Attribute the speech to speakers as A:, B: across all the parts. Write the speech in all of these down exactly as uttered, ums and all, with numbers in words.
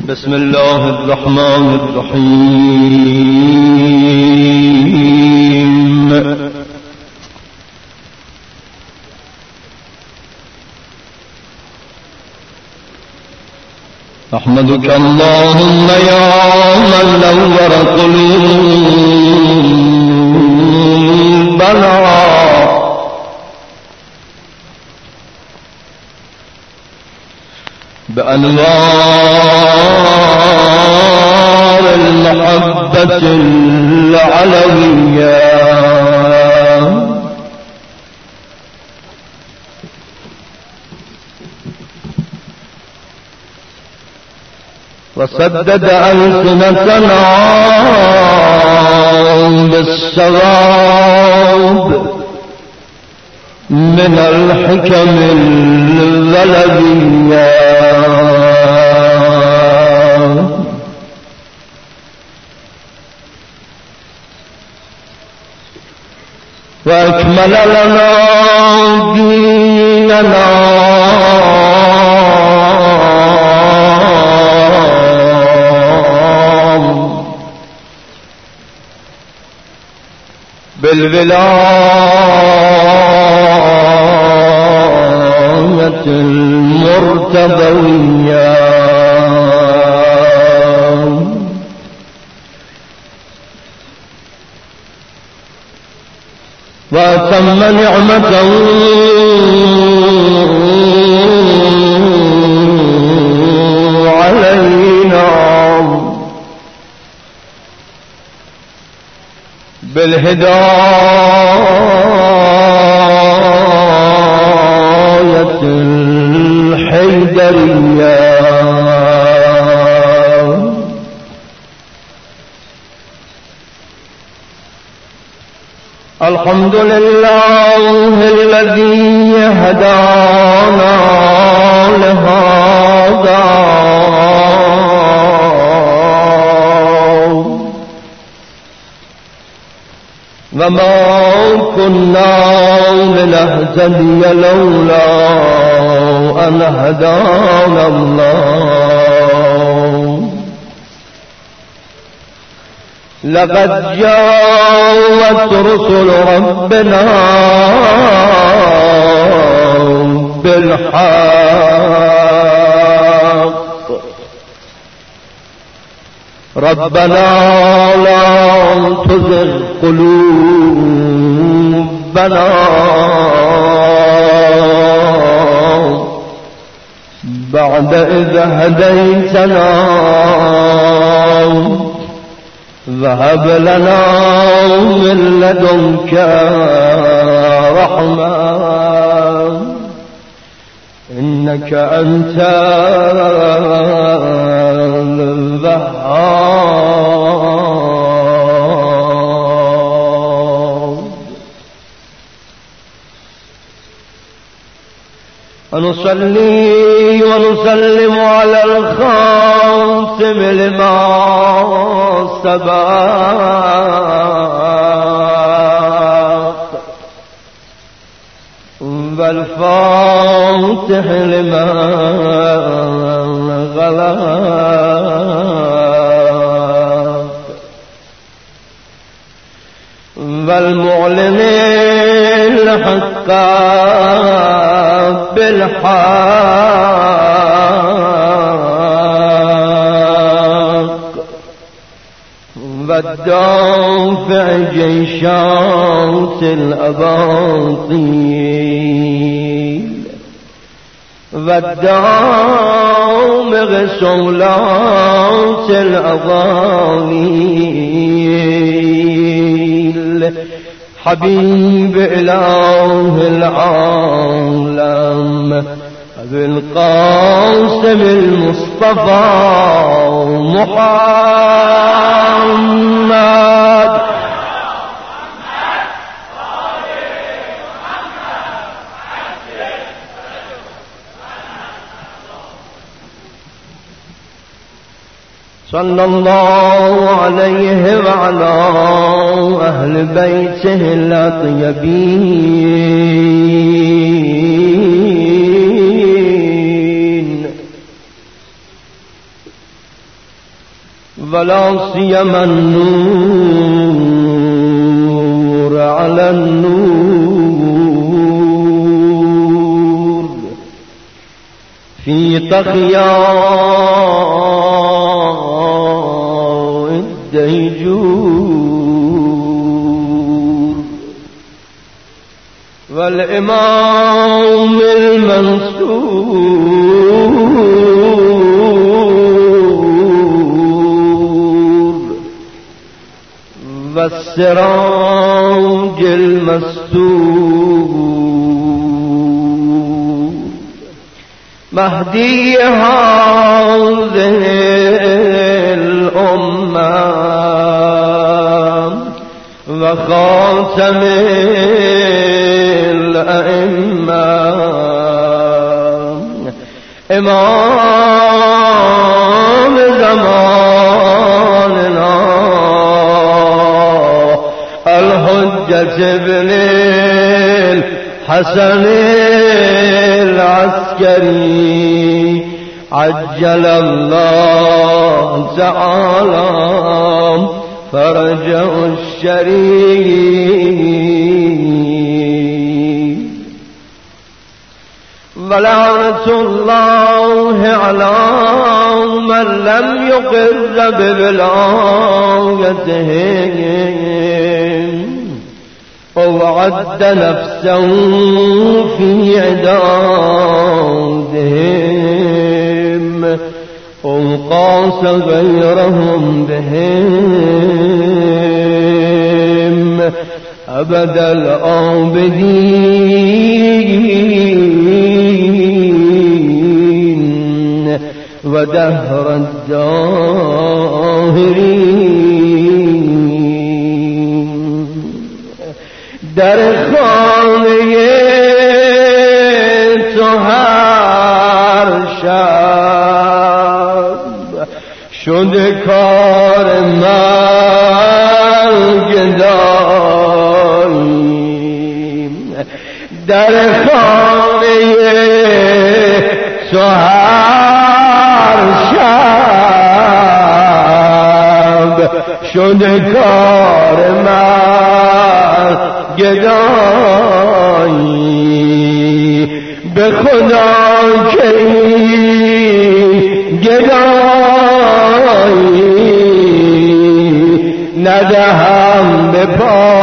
A: بسم الله الرحمن الرحيم. أحمدك اللهم يا من نور قلوبنا بأنوار المحبة العلوية، وسدد ألسنتنا بالصواب من الحكم الغلبية، وأكمل لنا ديننا بالولاية المرتضية، وأتم نعمته علينا بالهداية الحيدرية، الحمد لله الذي هدانا لهذا وما كنا لنهتدي لولا أن هدانا الله. لقد جاءت رسل ربنا بالحق، ربنا لا تزغ قلوبنا بعد إذ هديتنا وهب لنا من لدنك رحمة إنك أنت الوهاب. ونصلي ونسلم على الخاتم لما سبق والفاتح لما غلق والمعلن الحق بالحق والدافع جيشات الأباطيل والدامغ صولات الأضاليل حبيب إله العالم أبي القاسم المصطفى محمد صلى الله عليه وعلى أهل بيته الأطيبين ولا سيما النور على النور في طغيان الديجور والإمام المنصور والسراج المستور مهدي هذه الأمة وخاتم الأئمة إمام زماننا الحجة ابن الحسن العسكري عجل الله تعالى فرجه الشريف ولعنة الله على من لم يقر بولايتهم وعد نفسه في عدادهم وقاس غيرهم بهم أبد الآبدين ودهر الداهرين در خانه تو هر شب شد کار مرگ داریم در خانه تو هر شب شد کار مرگ داریم به خدا که ندهم به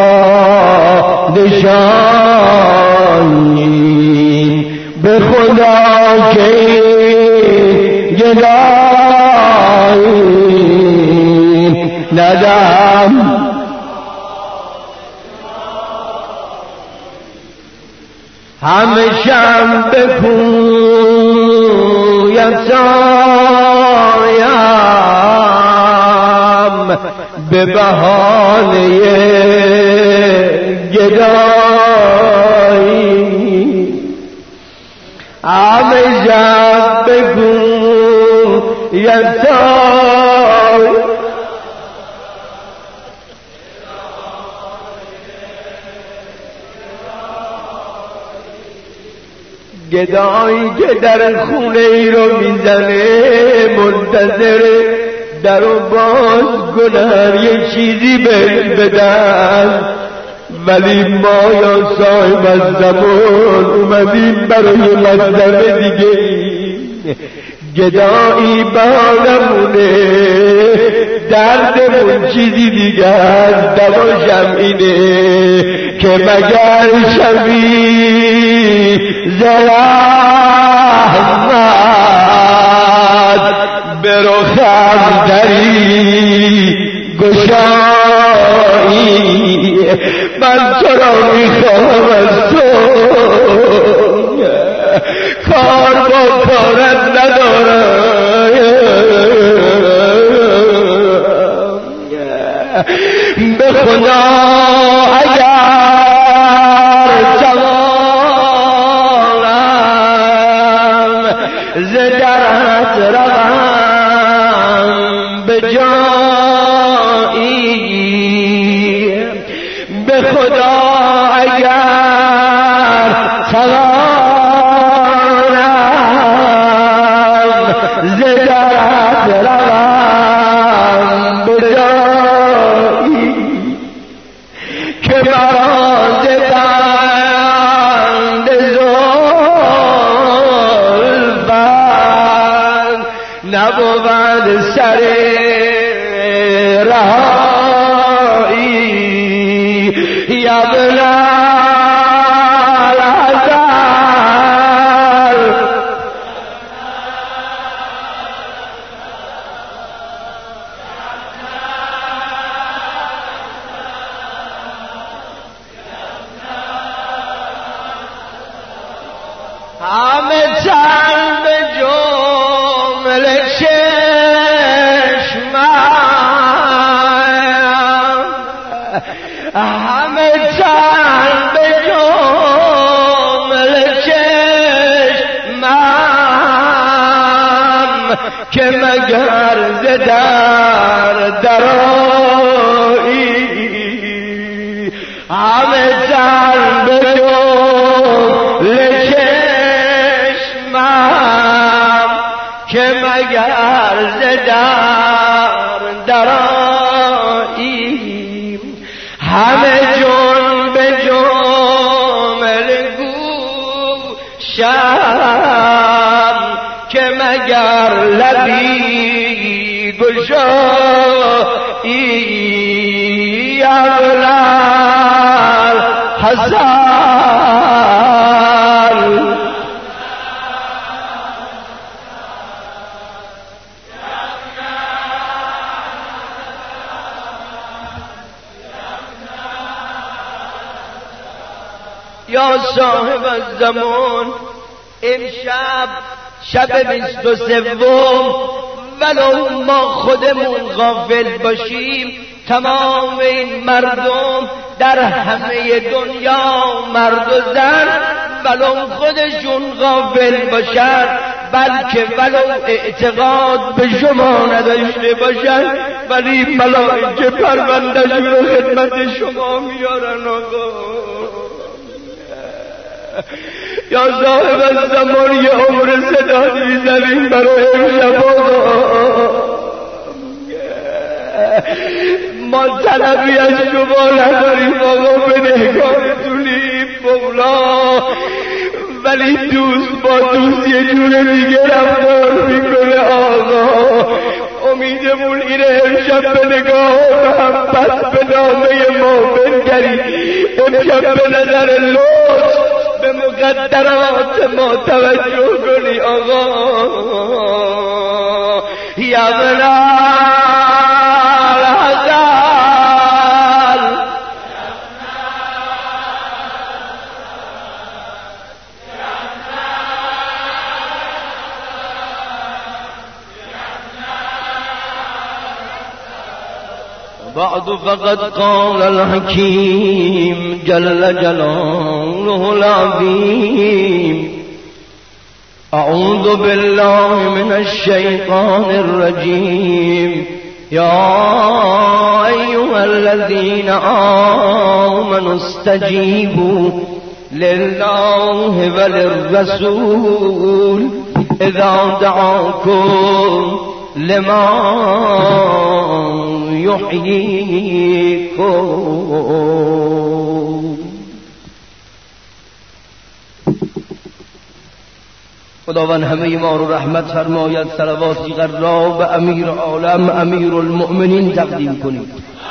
A: پادشاهی به خدا که گدایی ندهم همیشم بپویم سایم به بهانه گدایی همیشم بپویم سایم گدایی که در خونه ای رو میزنه منتظر در و باز کنن یه چیزی بهش بدن، ولی ما یا صاحب از زمان اومدیم برای مطلب دیگه. گدایی بانمونه دردمون چیزی دیگه از دواشم اینه که مگر شوی زحمت به رخم دری گشایی. من تو را میخواهم از تو، کار با کارت ندارم، به خدا اگر جوانم ز درت روم به جایی، به خدا اگر توانم ز درت روم بود سر رهایی یا همه چند به جمله چشمم همه چند به جمله چشمم که مگر ز در درایی همه چند به جمله که مگر ز در درایی همه جون به جمل گوشم که مگر لبی گشایی اولال حسن یا صاحب الزمان امشب شب بیست و سوم ولو ما خودمون غافل باشیم تمام این مردم در همه دنیا مرد و زن ولو خودشون غافل باشن بلکه ولو اعتقاد به شما نداشته باشن ولی ملائکه پرونده‌شون رو خدمت شما میارن آقا یا صاحب الزمان یه عمر صدا میزنیم برای امشب ما طلبی از شما نداریم آقا به نگاهتونیم مولا ولی دوست با دوست یه جور دیگه رفتار میکنه آقا امیدمون اینه امشب به نگاه محبت به نامه ما بنگری امشب به نظر لطف به مقدرات ما توجه کنی آقا یا بلال حزال بعد فقد قال الحكيم جل جلاله العظيم أعوذ بالله من الشيطان الرجيم يا أيها الذين آمنوا استجيبوا لله وللرسول إذا دعاكم لما يحييكم. خداوند همه ما رو رحمت فرماید. صلواتی غرا به امیر عالم امیر المؤمنین تقدیم کنید.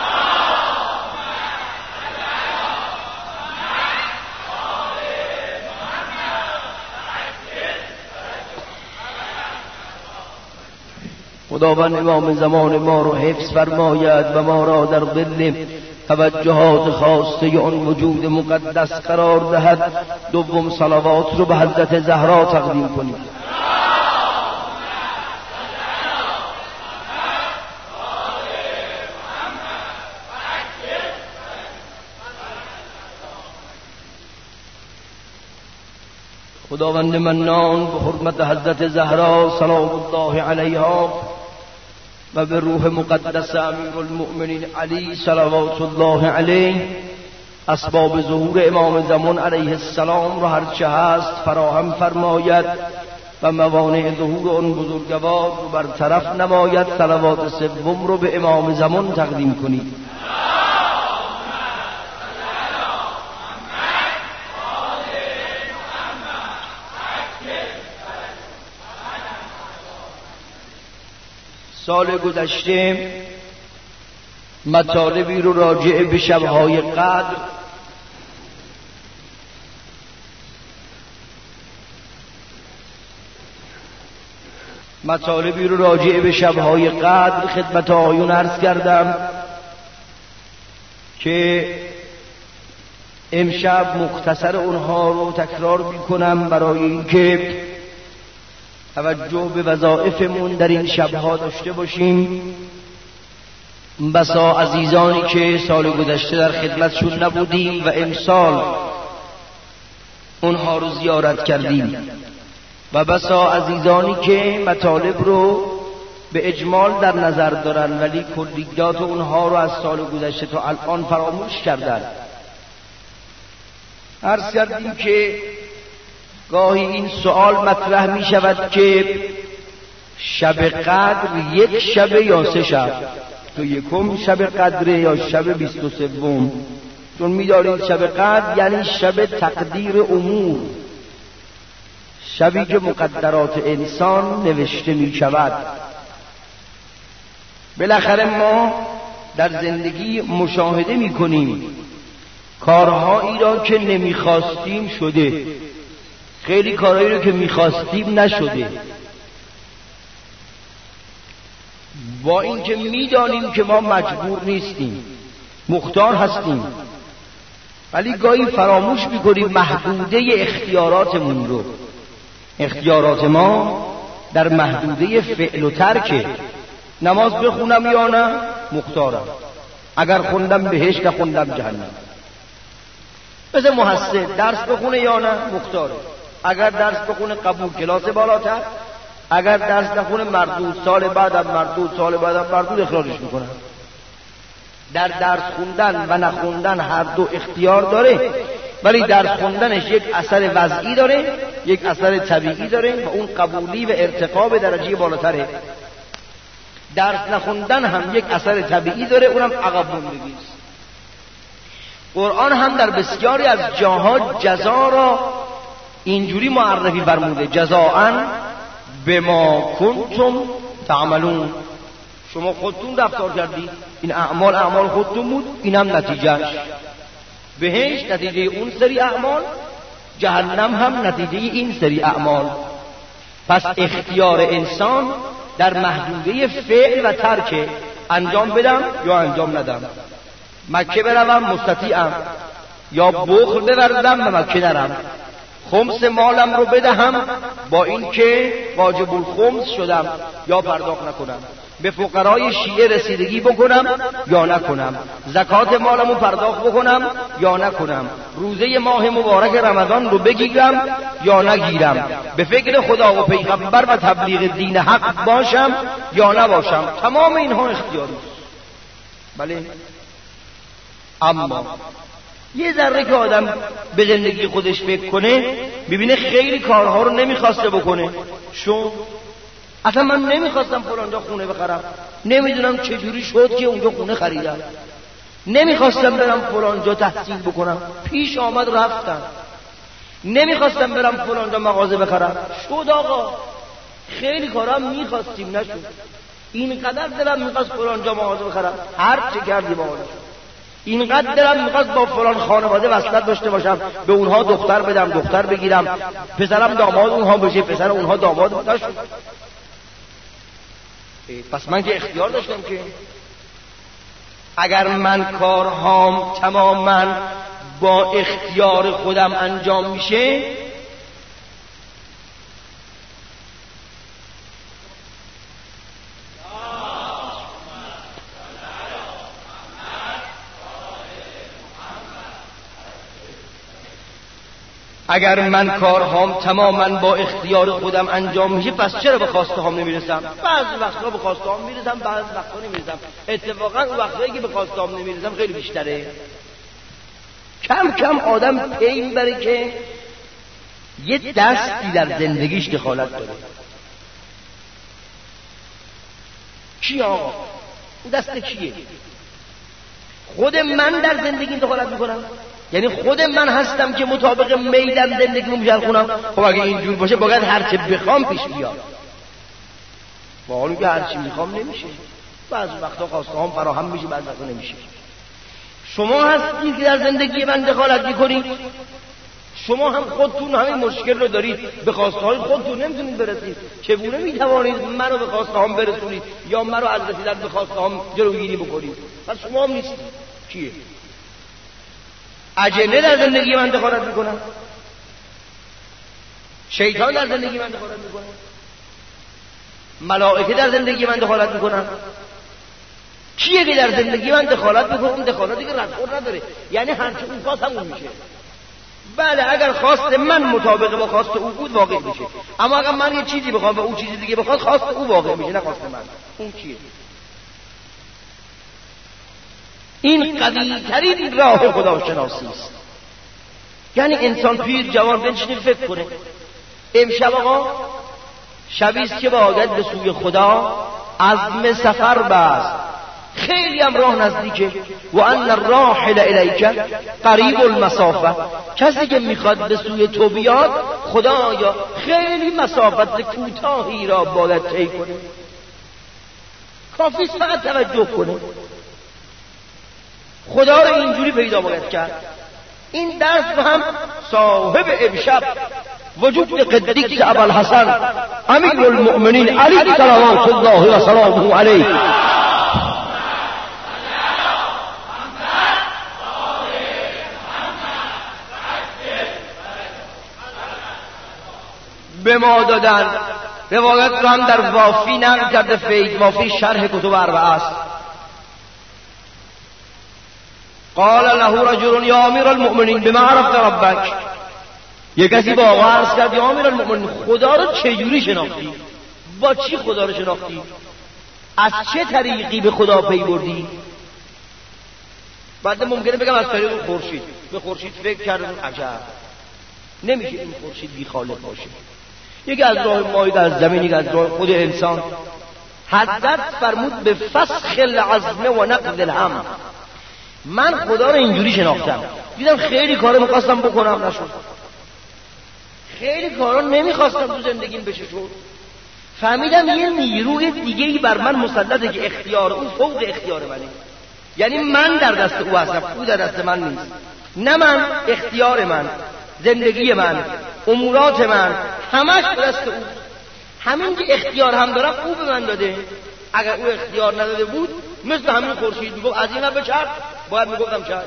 A: خداوند امام زمان ما رو حفظ فرماید و ما را در ظل توجهات خاصه آن وجود مقدس قرار دهد. دوم صلوات رو به حضرت زهرا تقدیم کنید. خداوند منان به حرمت حضرت زهرا سلام الله علیها و به روح مقدس امیر المؤمنین علی صلوات الله علیه اسباب ظهور امام زمان علیه السلام را هرچه هست فراهم فرماید و موانع ظهور آن بزرگوار رو برطرف نماید. صلوات سوم رو به امام زمان تقدیم کنید. سال گذشته مطالبی رو راجع به شب‌های قدر مطالبی رو راجع به شب‌های قدر خدمت آیون عرض کردم که امشب مختصر اونها رو تکرار میکنم برای اینکه توجه به وظایفمون در این شب‌ها داشته باشیم. بسا عزیزانی که سال گذشته در خدمتشون نبودیم و امسال اونها رو زیارت کردیم و بسا عزیزانی که مطالب رو به اجمال در نظر دارن ولی کلیات اونها رو از سال گذشته تا الان فراموش کردن. عرض کردیم که گاهی این سوال مطرح می شود که شب قدر یک شب یا سه شب، تو یکم شب قدره یا شب بیست و سوم؟ چون می دارید شب قدر یعنی شب تقدیر امور، شبی که مقدرات انسان نوشته می شود. بالاخره ما در زندگی مشاهده می کنیم کارهایی را که نمی خواستیم شده، خیلی کارهایی را که می خواستیم نشده. با اینکه می دانیم که ما مجبور نیستیم، مختار هستیم، ولی گاهی فراموش می کنیم محدوده اختیاراتمون رو. اختیارات ما در محدوده فعل و ترکه. نماز بخونم یا نه مختارم، اگر خوندم بهشت که خوندم جهنم. مثل محصل درس بخونه یا نه مختاره، اگر درس بخونه قبول کلاس بالاتر، اگر درس نخونه مردود، سال بعدم مردود، سال بعدم مردود، اخراجش میکنن. در درس خوندن و نخوندن هر دو اختیار داره، ولی درس خوندنش یک اثر وضعی داره، یک اثر طبیعی داره و اون قبولی و ارتقا به درجه بالاتره. درس نخوندن هم یک اثر طبیعی داره، اونم عقب موندگی است. قرآن هم در بسیاری از جاها جزا را اینجوری معرفی فرموده: جزاءً بما کنتم تعملون. شما خودتون رفتار کردید، این اعمال اعمال خودتون بود، این هم نتیجهش. بهشت نتیجه اون سری اعمال، جهنم هم نتیجه این سری اعمال. پس اختیار انسان در محدوده فعل و ترک، انجام بدم یا انجام ندم، مکه بروم مستطیعم یا بخل بورزم و مکه نرم، خمس مالم رو بدهم با اینکه واجب الخمس شدم یا پرداخت نکنم، به فقرای شیعه رسیدگی بکنم یا نکنم، زکات مالم رو پرداخت بکنم یا نکنم، روزه ماه مبارک رمضان رو بگیرم یا نگیرم، به فکر خدا و پیغمبر و تبلیغ دین حق باشم یا نباشم. تمام اینها اختیاری است. بله، اما یه ذره که آدم به زندگی خودش فکر کنه ببینه خیلی کارها رو نمیخواسته بکنه. شو اصلا من نمیخواستم فلانجا خونه بخرم، نمیدونم چجوری شد که اونجا خونه خریدم، نمیخواستم برم فلانجا تحصیل بکنم، پیش آمد رفتم، نمیخواستم برم فلانجا مغازه بخرم، شد آقا. خیلی کارا میخواستیم نشد. اینقدر دلم میخواست فلانجا مغازه بخرم، هر چه کردی مغازه شد. اینقدر دلم میخواست با فلان خانواده وصلت داشته باشم، به اونها دختر بدم، دختر بگیرم، پسرم داماد اونها بشه، پسر اونها داماد نشد. پس من که اختیار داشتم که اگر من کارهام تماما با اختیار خودم انجام میشه، اگر من کارهام تماما با اختیار خودم انجام میشه، پس چرا به خواسته هام نمیرسم؟ بعضی وقتا به خواسته هام میرسم، بعضی وقتا نمیرسم. اتفاقا اون وقتایی که به خواسته هام نمیرسم خیلی بیشتره. کم کم آدم پی میبره که یه دستی در زندگیش دخالت داره. کی آقا؟ اون دست کیه؟ خود من در زندگیم دخالت میکنم؟ یعنی خود من هستم که مطابق میلم زندگی رو میچرخونم؟ خب اگه اینجور باشه باید هرچه بخوام پیش بیاد.
B: با حالی که هرچی میخوام نمیشه، بعضی وقتا خواسته هم فراهم میشه، بعضی وقتا نمیشه. شما هستید که در زندگی من دخالت میکنید، شما هم خودتون همین مشکل رو دارید، به خواسته های خودتون نمیتونید برسید. چگونه میتوانید منو به خواسته هام برسونید یا منو از رسیدن به خواسته هام جلوگیری بکنید؟ پس شما هم نیستید. کیه؟ اجنه در زندگی من دخالت میکنن، شیطان در زندگی من دخالت میکنه، ملائکه در زندگی من دخالت میکنن. کیه که در زندگی من دخالت میکنه؟ اون دخالتی که ردخور نداره، یعنی هرچی اون خواست همون میشه. بله اگر خواست من مطابق با خواست او بود واقع میشه، اما اگر من یه چیزی بخوام و او چیزی دیگه بخواد خواست او واقع میشه، نه خواست من. اون کیه؟ این قوی ترین راه خداشناسی است. یعنی انسان پیر جوان بنشینه فکر کنه امشب آقا شبیست که باید به سوی خدا عزم سفر بست، خیلی هم راه نزدیکه. و ان الراحل الیک قریب المسافه، کسی که میخواد به سوی تو بیاد خدایا خیلی مسافت کوتاهی را باید طی کنه، کافی فقط توجه کنه. خدا رو اینجوری پیدا باید کرد. این درس رو هم صاحب امشب وجود قدیس ابوالحسن امیر المؤمنین علی صلوات الله و سلامه علیه به ما دادن. روایت رو هم در وافی نقل کرده فید وافی شرح کتب اربعه است. قال له رجل یا امیر المؤمنین بما عرفت ربک، یک کسی با آقا عرض کرد یا امیر المؤمنین خدا رو چجوری شناختی؟ با چی خدا رو شناختی؟ از چه طریقی به خدا پی بردی؟ بعد ممکنه بگم از طریق خورشید. به خورشید فکر کردم عجب، نمیشه این خورشید بی خالق باشه. یکی از راه مایه از زمین، یکی از راه خود انسان. حضرت فرمود به فسخ العزم و نقض الهم، من خدا رو اینجوری شناختم، دیدم خیلی کارو میخواستم بکنم نشد، خیلی کارو نمیخواستم تو زندگیم بشه شد، فهمیدم یه نیروی دیگه‌ای بر من مسلطه که اختیار اون فوق اختیار منه. یعنی من در دست او هستم، او در دست من نیست. نه من، اختیار من، زندگی من، امورات من همش دست او. همین که اختیار هم دارم او به من داده. اگر او اختیار نداده بود مثل همین خورشید میگفت از این بچرخ، باید میگفتم چرخ.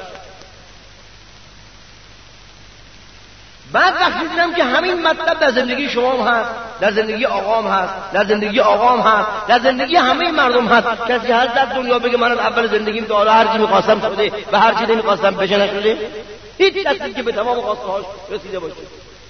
B: بعد وقتی دیدم که همین مطلب در زندگی شما هم هست، در زندگی آقام هست، در زندگی آقام هست، در زندگی همه مردم هست. کسی هست در دنیا بگه من از اول زندگیم تا حالا هر چی می‌خواستم شده و هر چی نمی‌خواستم بشه نشده؟ هیچ کسی که به تمام خواسته‌هاش رسیده باشه.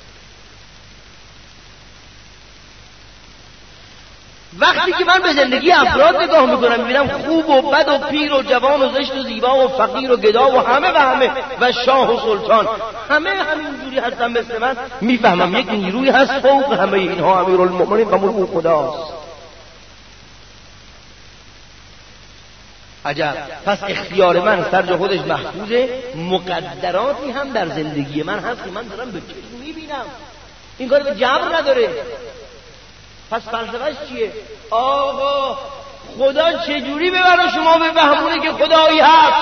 B: وقتی که من به زندگی افراد نگاه میکنم میبینم خوب و بد و پیر و جوان و زشت و زیبا و فقیر و گدا و همه و همه و شاه و سلطان همه همینجوری هستن مثل من، میفهمم یک نیروی هست فوق همه اینها، امیرالمؤمنین و ملک خداست. عجب. پس اختیار من سر جا خودش محفوظه، مقدراتی هم در زندگی من هست که من دارم به چشم میبینم، این کار به جبر نداره. پس فلسفه‌اش چیه؟ آقا خدا چجوری ببره شما به فهمونه که خدایی هست؟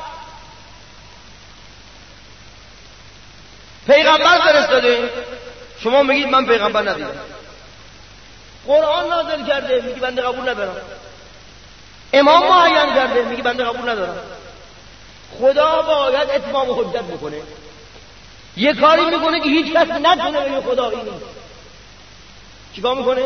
B: پیغمبر فرستاده، شما میگید من پیغمبر ندیدم. قرآن نازل کرده، میگی بنده قبول ندارم. امام معین کرده، میگی بنده قبول ندارم. خدا باید اتمام حجت بکنه. یه کاری میکنه که هیچ کس نتونه بگه خدایی نیست. چیکار میکنه؟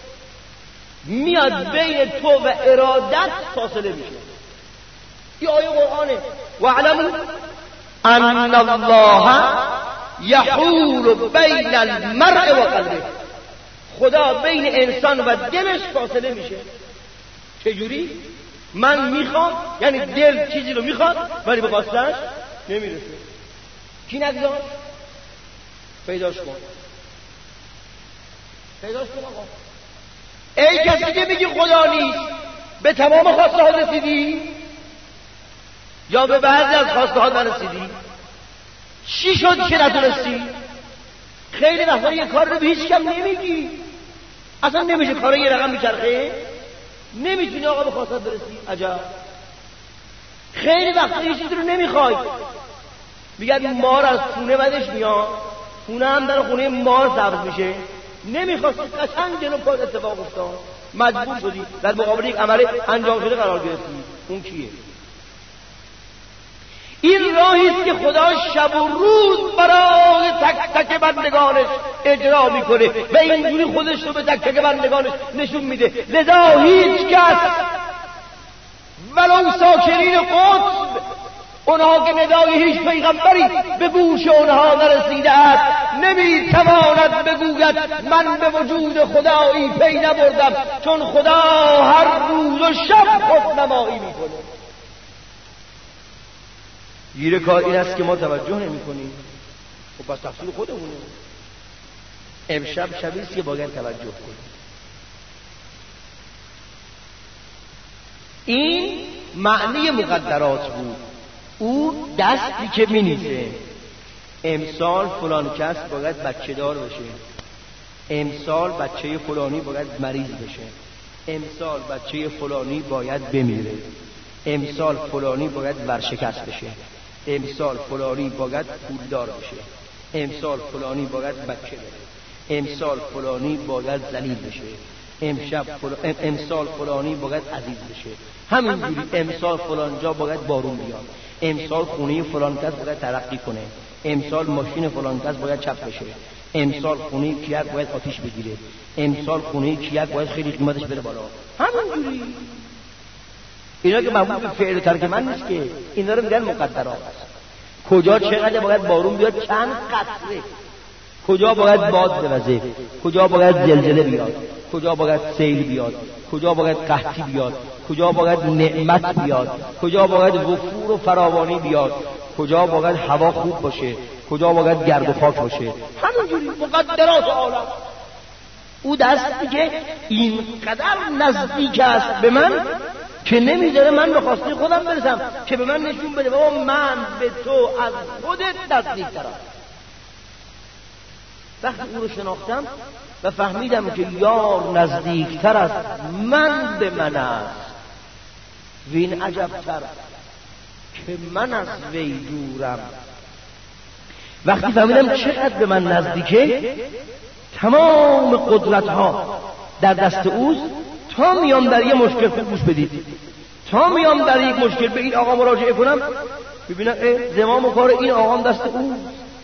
B: میاد بین تو و ارادت فاصله میشه. این آیه قرآنه. واعلموا ان الله یحول بین المرء و قلبه، خدا بین انسان و دلش فاصله میشه. چجوری؟ من میخوام، یعنی دل چیزی رو میخواد ولی به قصدش نمیرسه. کی نگذار؟ پیداش کن، پیداش کن آقا. ای کسی که میگی خدا نیست، به تمام خواسته ها رسیدی یا به بعضی از خواسته ها نرسیدی؟ چی شد که نتونستی؟ خیلی وقتا یه کار رو به هیچ کم نمیگی، اصلا نمیشه کار یه رقم میچرخه، نمیتونی آقا به خواستت برسی. عجب. خیلی وقتا یه چیزی رو نمیخوای، میگن مار از خونه بدش میاد، خونه هم در خونه مار سبز میشه، نمیخواستی قشنگ جلو پات اتفاق افتاد، مجبور شدی در مقابل یک عمل انجام شده قرار گرفتی. اون کیه؟ این راهی است که خدا شب و روز برای تک تک بندگانش اجرا میکنه و اینجوری خودش رو به تک تک بندگانش نشون میده. لذا هیچ کس ولو ساکنین قطب، اونها که ندای هیچ پیغمبری به گوش اونها نرسیده است، نمیتواند بگوید من به وجود خدایی پی نبردم، چون خدا هر روز و شب خود نمایی میکنه. گیر کار این است که ما توجه نمی کنیم. خب پس تفسیر خودمونه. امشب شبیست که باید توجه کنیم. این معنی مقدرات بود. او دستی که می نیزه امسال فلان کس باید بچه دار بشه، امسال بچه فلانی باید مریض بشه، امسال بچه فلانی باید بمیره، امسال فلانی باید ورشکست بشه، امسال فلانی باید پولدار بشه، امسال فلانی باید بچه بده، امسال فلانی باید ذلیل بشه، امشب فلان... امسال فلانی باید عزیز بشه. همینجوری امسال فلان جا باید بارون بیاد، امسال خونه فلان کس باید ترقی کنه، امسال ماشین فلان کس باید چپ بشه، امسال خونه کیک باید آتیش بگیره، امسال خونه کیک باید خیلی قیمتش بره بالا. همینجوری. اینا که مربوط به فعل و ترک من نیست که، اینا رو میگن مقدرات. کجا چقدر باید بارون بیاد، چند قطره، کجا باید باد بوزه، کجا باید زلزله بیاد، کجا باید سیل بیاد، کجا باید قحطی بیاد، کجا باید نعمت بیاد، کجا باید وفور و فراوانی بیاد، کجا باید هوا خوب باشه، کجا باید گرد و خاک باشه. همینجوری مقدرات عالم. او دستی که اینقدر نزدیک است به من که نمیذاره من به خواسته خودم برسم، که به من نشون بده بابا من به تو از خودت نزدیک‌ترم. وقتی او رو شناختم و فهمیدم که یار نزدیکتر است من به من است، وین عجبتر که من از وی دورم. وقتی فهمیدم چقدر به من نزدیکه، تمام قدرت ها در دست اوست. تا میام در یه مشکل، خوب گوش بدید، تا میام در یک مشکل به این آقا مراجعه کنم، ببینم زمام و کار این آقام دست اوست.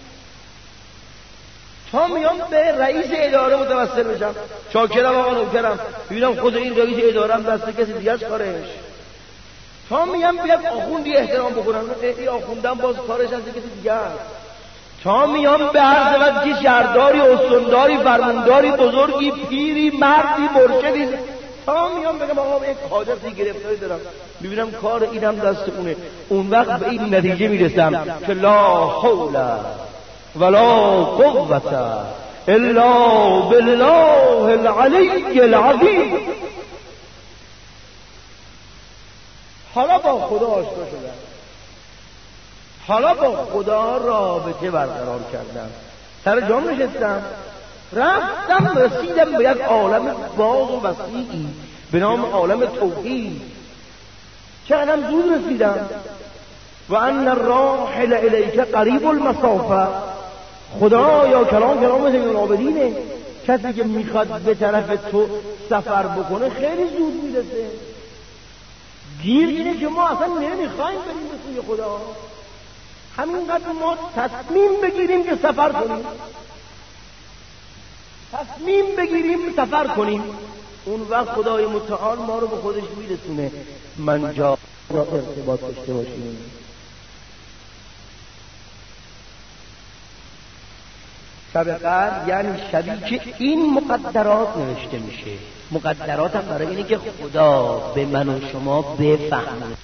B: تا میام به رئیس اداره متوسل بشم، شاکرم آقا نوکرم، ببینم خود این رئیس اداره هم دست کسی دیگه است کارش. تا میام بیام آخوندی احترام بکنم، این آخوندم باز کارش از کسی دیگه است. تا میام به هر سبب که شهرداری، استانداری، فرمانداری، بزرگی، پیری، مردی، مرشدی، تا میام بگم آقا یک حاجتی گرفتاری دارم، ببینم کار اینم دست اونه. اون وقت به این نتیجه میرسم که لا حول ولا قوة الا بالله العلی العظیم. حالا با خدا آشنا شدم، حالا با خدا رابطه برقرار کردم، سر جام نشستم، رفتم رسیدم به یک عالم باز و وسیعی به نام عالم توحید. چقدر زود رسیدم. و ان الراحل الیک قریب المسافه. خدا یا کلام کلام زین العابدینه، کسی که میخواد به طرف تو سفر بکنه خیلی زود میرسه. گیر اینه که ما اصلا نمیخوایم بریم به سوی خدا، همینقدر ما تصمیم بگیریم که سفر کنیم، تصمیم بگیریم سفر کنیم، اون وقت خدای متعال ما رو به خودش میرسونه. من جا را ارتباط داشته باشیم. شب قدر یعنی شبی که این مقدرات نوشته میشه. مقدرات هم برای اینه که خدا به من و شما بفهمه،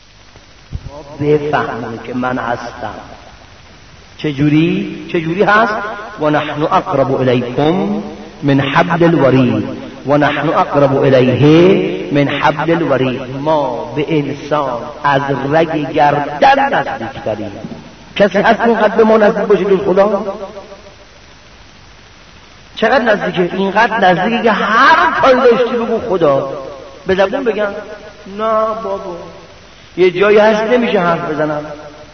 B: بفهمه که من هستم. چجوری؟ چجوری هست؟ و نحن اقرب الیکم من حبل الورید و نحن اقرب الیه من حبل الورید. ما به انسان از رگ گردن نزدیک تریم. کسی هست اونقدر به ما نزدیک باشه جز خدا؟ چقدر نزدیکه؟ اینقدر نزدیکه که هر کاری داشتی بگو خدا. به زبون بگم نه بابا. یه جایی هست نمیشه حرف بزنم،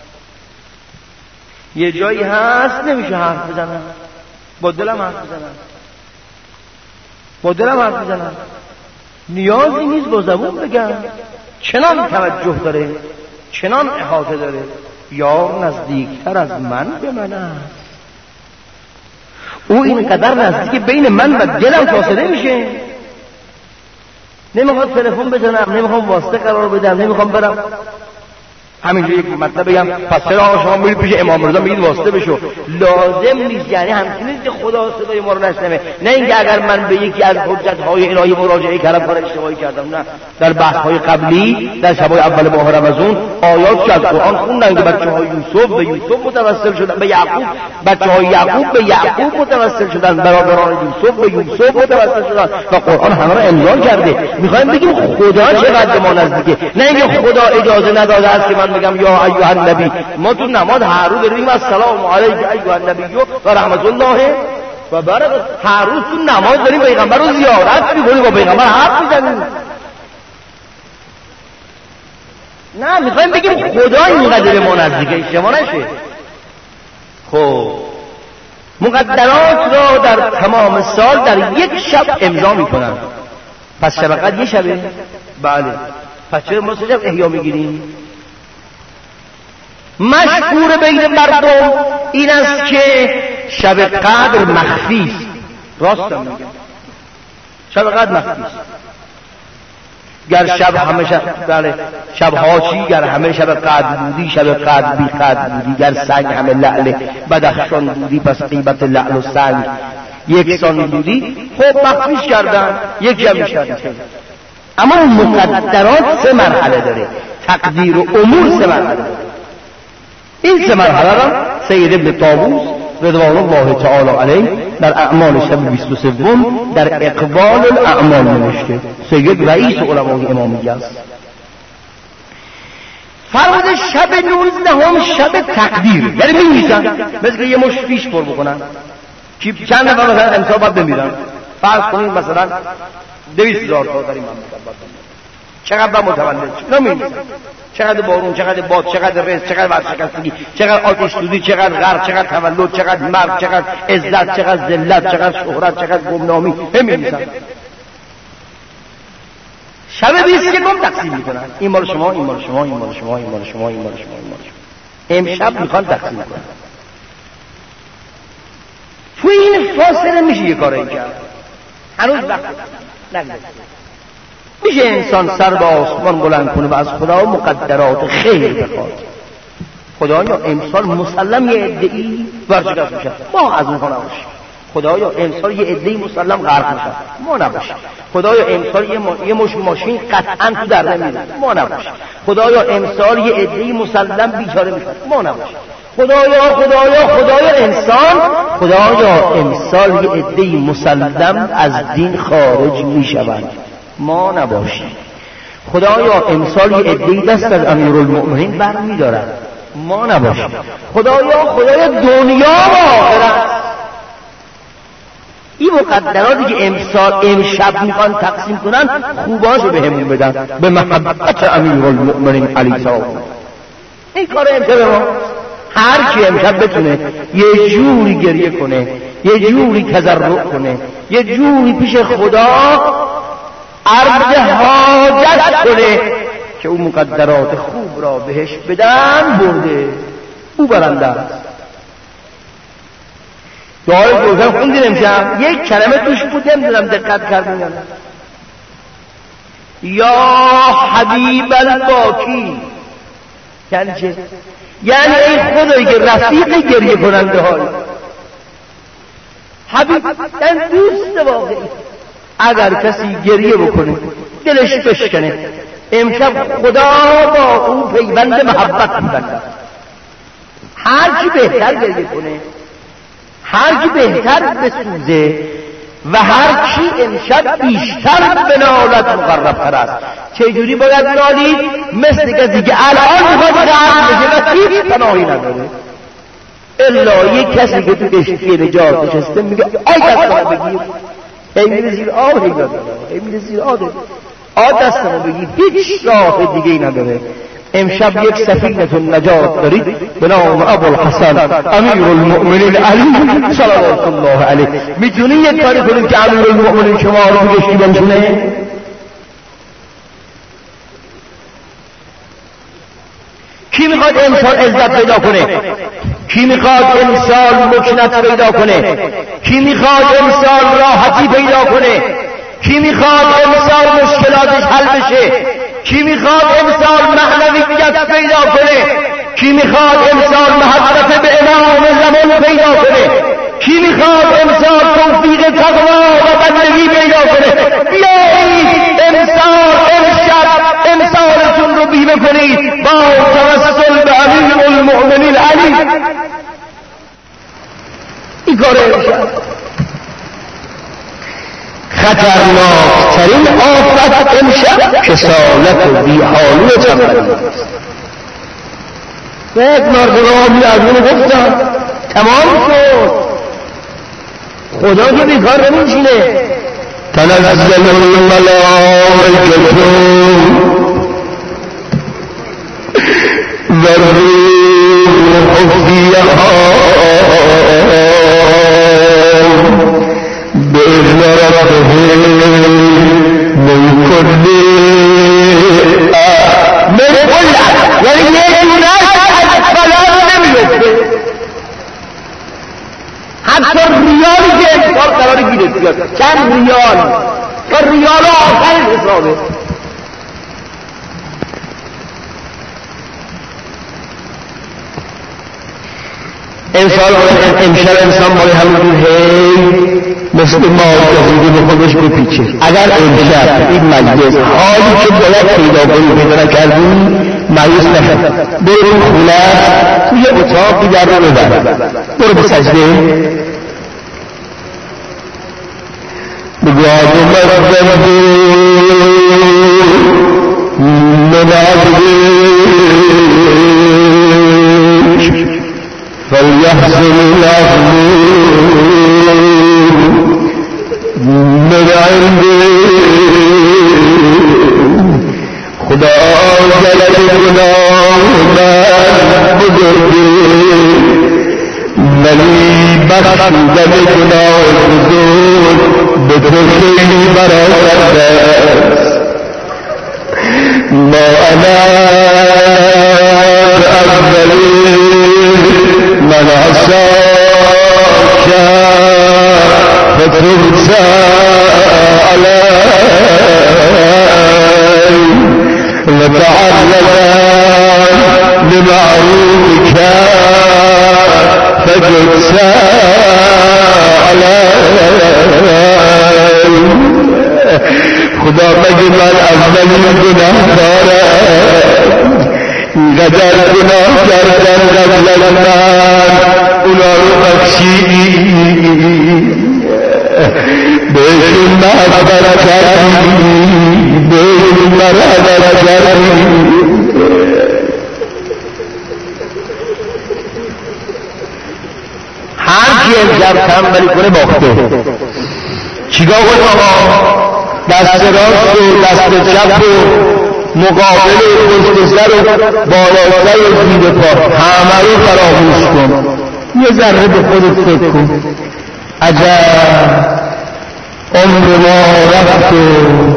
B: یه جایی هست نمیشه حرف بزنم، با دلم حرف بزنم، با دلم حرف بزنم. نیازی نیست با زبون بگم. چنان توجه داره، چنان احاطه داره. یار نزدیکتر از من به من است. او اینقدر نزدیک بین من و دلم فاصله میشه. نمیخواد تلفن بزنم، نمیخوام واسطه قرار بدم، نمیخوام برم همینجوری یک مطلب بگم پس چرا شما میرید پیش امام رضا میگید واسطه بشو. لازم نیست، یعنی همچنین نیست که خدا صدای ما رو نشنوه. نه اینکه اگر من به یکی از حجت‌های الهی مراجعه کردم کار اشتباهی کردم. نه، در بحث‌های قبلی در شبای اول ماه رمضان آیات که از قرآن خوندن که بچه‌های یوسف به یوسف متوسل شدن، به یعقوب بچه‌های یعقوب به یعقوب متوسل شدن، برادران یوسف به یوسف متوسل شدن و قرآن همه رو امضا کرده. می‌خوایم بگیم خدا چقدر ما نزدیکه، نه اینکه خدا اجازه نداده است که من بگم یا ایها النبی. ما تو نماز هر روز داریم السلام علیک ایها النبی و رحمت الله و برکاته. هر روز تو نماز داریم پیغمبر رو زیارت می‌کنیم، با پیغمبر حرف می‌زنیم. نه، می‌خوایم بگیم خدا اینقدر به ما نزدیکه، اشتباه نشه. خب مقدرات را در تمام سال در یک شب امضا می‌کنن. پس شب قدر یه شبه؟ بله. پس چرا ما سه شب احیا می‌گیریم؟ مشهور بین مردم این است که شب قدر مخفی است. راستم میگم، شب قدر مخفی است. گر شب همه شب بله شب‌ها چی؟ گر همه شب قدر بودی شب قدر بی قدر بودی. گر سنگ همه لعل بدخشان بودی پس غیبت لعل و سنگ یکسان بودی. خب مخفیش کردن، یک شب میشن. اما مقدرات سه مرحله داره، تقدیر و امور سه مرحله داره. این سه مرحله را سید ابن طاووس رضوان الله تعالی علیه در اعمال شب بیست و سه در اقبال الاعمال نوشته. سید رئیس علمای امامیه است. فرمود شب نوزدهم شب تقدیر، یعنی می‌نویسن مثل که یه مش فیش پر بکنن. چند نفر مثلا امسال باید بمیرن، فرض کنید مثلا دویست هزار تا در این مملکت، چقدر با متولد شد نمی‌نویسن. چقدر بارون، چقدر باد، چقدر رزق، چقدر ورشکستگی، چقدر آتش سوزی، چقدر غرق، چقدر تولد، چقدر مرگ، چقدر عزت، چقدر ذلت، چقدر شهرت، چقدر گمنامی، نمی‌نویسن. شب بیست و یکم تقسیم میکنن، این مال شما، این مال شما، این مال شما، این مال شما، این مال شما، این مال شما. امشب میخوان تقسیم کنن. تو این فاصله میشه یه کاری کرد. هنوز وقت نگذشته. میشه انسان سر به آسمان بلند کنه و از خدا مقدرات خیر بخواد. خدایا امسال مسلم یه عده‌ای ورشکست میشه، ما از اونها نباشیم. خدایا امسال یه عده‌ای مسلم غرق میشه، ما نباشیم. خدایا امسال یه, ما... یه مش ماشین قطعا تو در نمیره، ما نباشیم. خدایا امسال یه عده‌ای مسلم بیچاره میشه، ما نباشیم. خدایا خدایا خدایا انسان خدایا امسال یه عده‌ای مسلم از دین خارج میشوند، ما نباشیم. خدایا امسال یه عده‌ای دست از امیرالمؤمنین برمی‌دارند، ما نباشیم. خدایا خدایا دنیا و آخرت. این مقدراتی که امسال امشب میخوان تقسیم کنن خوباشو بهمون بدن به محبت امیرالمؤمنین علیه السلام. این کار امشب ما هر کی امشب بتونه یه جوری گریه کنه، یه جوری تضرع کنه، یه جوری پیش خدا عرض حاجت کنه که اون مقدرات خوب را بهش بدن، برده، او برنده است. دعای گفتم خوندین امشب یک کلمه توش بود، نمیدونم دقت کردین یا نه. یا حبیب الباکی، یعنی چه؟ یعنی ای خدایی که رفیق گریه کننده های حبیب، یعنی دوست واقعی. اگر کسی گریه بکنه دلش بشکنه، امشب خدا با اون پیوند محبت می‌بنده. هر کی بهتر گریه کنه، هر کی بهتر بسوزه و هر کی امشب بیشتر بنالت مقربتر است. چجوری باید نالید؟ مثل کسی که الان میخواد غرق بشه و هیچ پناهی نداره. الا یک کسی که تو کشتی نجات نشسته میگه آی دستمو بگیر، ای میره زیر آب، ای نداره، ای میره زیر آب، آی دستمو بگیر، هیچ راه دیگه ای نداره. امشب یک سفینه نجات دارید به نام ابوالحسن امیر المؤمنین علی صلوات الله علیه. میتونی یک کاری کنید که امیر المؤمنین شما رو تو کشتی بنشونه؟ کی میخواد انسان عزت پیدا کنه؟ کی میخواد انسان مکنت پیدا کنه؟ کی میخواد انسان راحتی پیدا کنه؟ کی میخواد انسان مشکلاتش حل بشه؟ کی میخواد انسان معنویت پیدا کنه؟ کی میخواد انسان محبت به امام زمان پیدا کنه؟ کی میخواد انسان توفیق تقوا و بندگی پیدا کنه؟ بیایید انسان امشب انسانتون رو بیمه کنید با توسل به امیر المؤمنین علی. این کاره امشب خطرناکترین آفت امشب کسالت و بیحالی تنبلی. یک مرد از اون گفتم تمام شد، خدا که بیکار نمیشینه. تنزل الملائکة والروح فیها بإذن ربهم من كل من كل یعنی یک دونش از فلان نمیفته. حتی ریالی که انسان قراره گیره چند ریال و ریال آخر حسابه. انسان امشب انسان مال همون هی مثل مال کسیدی به خودش بپیچه. اگر امشب این مجلس حالی که باید پیدا کنی پیدا نکردی مایوس نشد، برو خونه توی اتاق دیگر رو ببر، برو به سجده بگو آدم مردم من عبدش فليحزن الأغمون من عندي خدا جلد گناه من بزرگی ولی بخشیدن گناه بزرگ به تو خیلی برآورده است. ما انا اولی من عصاك فترسى علي وتعرضا لمعروفك فترسى علي. خدا مگه من اولین گناه دارم؟ قدر گناه کردن قبل از من اونا رو بخشیدی، بهشون محبت کردی، بهشون محبت کردی. هر کی امشب تنبلی کنه باخته. چیکار کنیم آقا؟ دست راست و دست چپ و مقابل پشت سر و بالا سر و زیر پا همه رو فراموش کن. یه ذره به خودت فکر کن. عجب عمر ما رفت و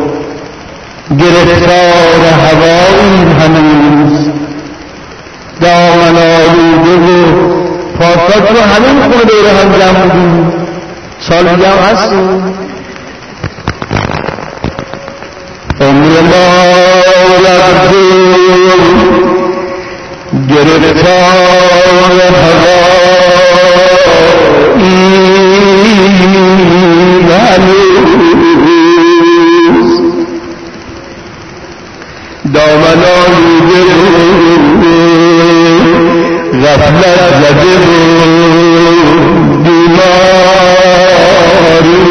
B: گرفتار هوایی هنوز، دامن آلوده و پاسات رو همین خونه دور هم جمع بودیم، سال دیگه هم هستیم. عمر ما رفت گرفتار هوایی هنوز، دامن آلوده غفلت زده بیماری.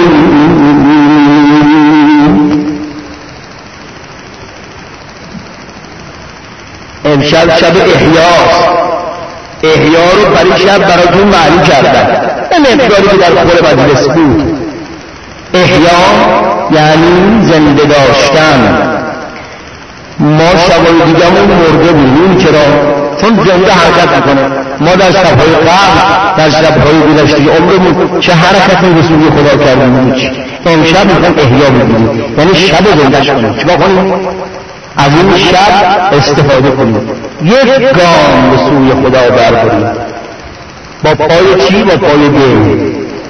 B: امشب شب احیاست.
A: احیا رو برای شب براتون معنی کردم، این مقداری که در خور مجلس بود. احیا یعنی زنده داشتن. ما شبای دیگمون مرده بودیم، چرا؟ چون زنده حرکت میکنه. ما در شبهای قبل، در شبهای گذشته عمرمون چه حرکتی به سوی خدا کردیم؟ امشب میخوام احیا بگیریم، یعنی شب زندهش کنیم. چیکار کنیم؟ از این شب استفاده کنیم، یک گام به سوی خدا برداریم. با پای چی؟ با پای دل.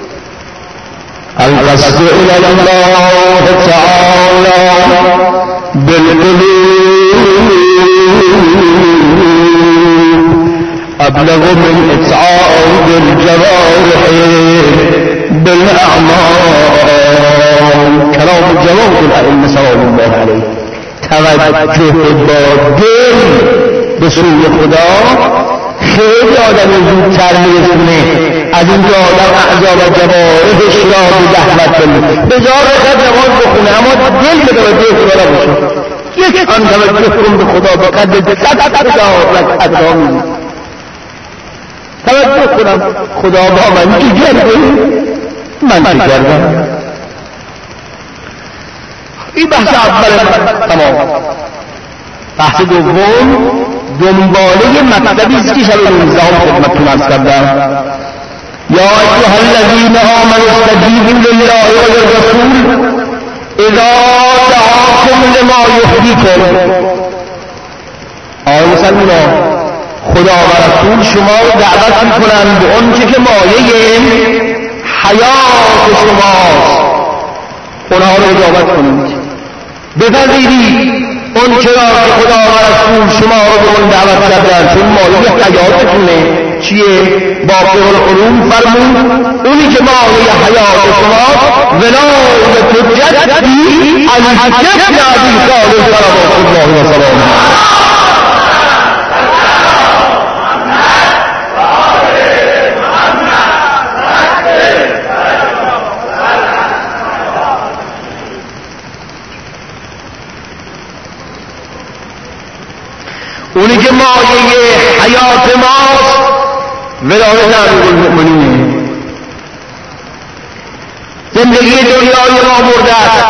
A: القصد الی الله تعالی بالقلوب ابلغ من اطعاد الجوارح بالاعمال. کلام جواب الائمه سلام الله علیه. توجه با دل به سوی خدا خیلی آدم زودتر میرسونه از اینکه آدم اعضا و جوارحش را به زحمت کنه. بذار رکعت نماز بخونه اما دل به توجه خدا نباشه. یک آن توجه کن به خدا به قدر صد هزار رکعت را می‌کنی. توجه کنم خدا با من چی کرده؟ من چی کردم؟ این بحث اول من تمام. بحث دوم دنباله مطلبی است که شب نوزدهم خدمتتون عرض کردم. یا ایها الذین آمنوا استجیبوا لله وللرسول اذا دعاکم لما یحییکم. آیا مسلمانان، خدا و رسول شما رو دعوت میکنند به اون چه که مایه حیات شماست، اونها رو اجابت کنید. بپذیرید اون چرا که خدا و رسول شما رو به اون دعوت کردن، چون مایه حیاتتونه. چیه؟ باقی العلوم فرمون اونی که مایه حیات شما ولایت جدی الحجب نبی صالح صلوات الله و سلامه. اونی که مایه حیات ماست ولایت امیرالمؤمنین. زندگی دنیای ما مرده است،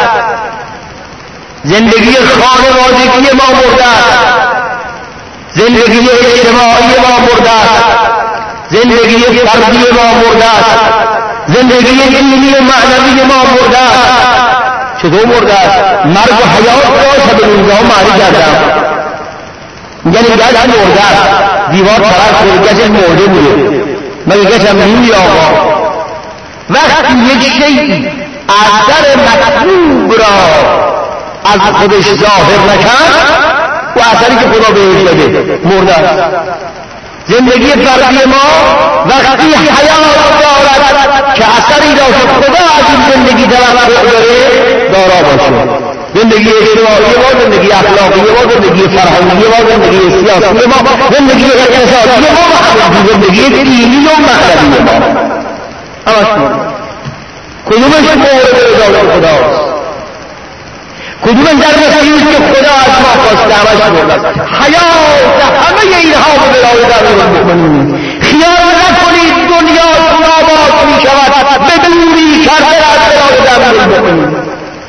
A: زندگی خانوادگی ما مرده است، زندگی اجتماعی ما مرده است، زندگی فردی ما مرده است، زندگی دینی و معنوی ما مرده است. چطور مرده است؟ مرگ و حیات را شب نوزدهم معنی کردم. یعنی گشت مرده است، دیوار طرف شده، گشت مرده بوده، مگه گشت هم نمیدی آقا. وقتی یک شیئی اثر مطلوب را از خودش ظاهر نکرد و اثری که خدا بهش داده مرده است. زندگی فردی ما وقتی حیات دارد که اثری را که خدا از این زندگی توقع داره دارا باشه. زندگی اجتماعی ما، زندگی اخلاقی ما، زندگی فرهنگی ما، زندگی سیاسی ما، زندگی اقتصادی ما و زندگی دینی و معنوی ما همش مرده. کدومش مورد رضایت خداست؟ کدومش در مسیحی که خدا از ما خواسته؟ همش مرده است. حیات همه اینها به ولایت امیرالمؤمنین. خیال نکنید دنیاتون آباد میشود به دوری کرده از ولایت امیرالمؤمنین.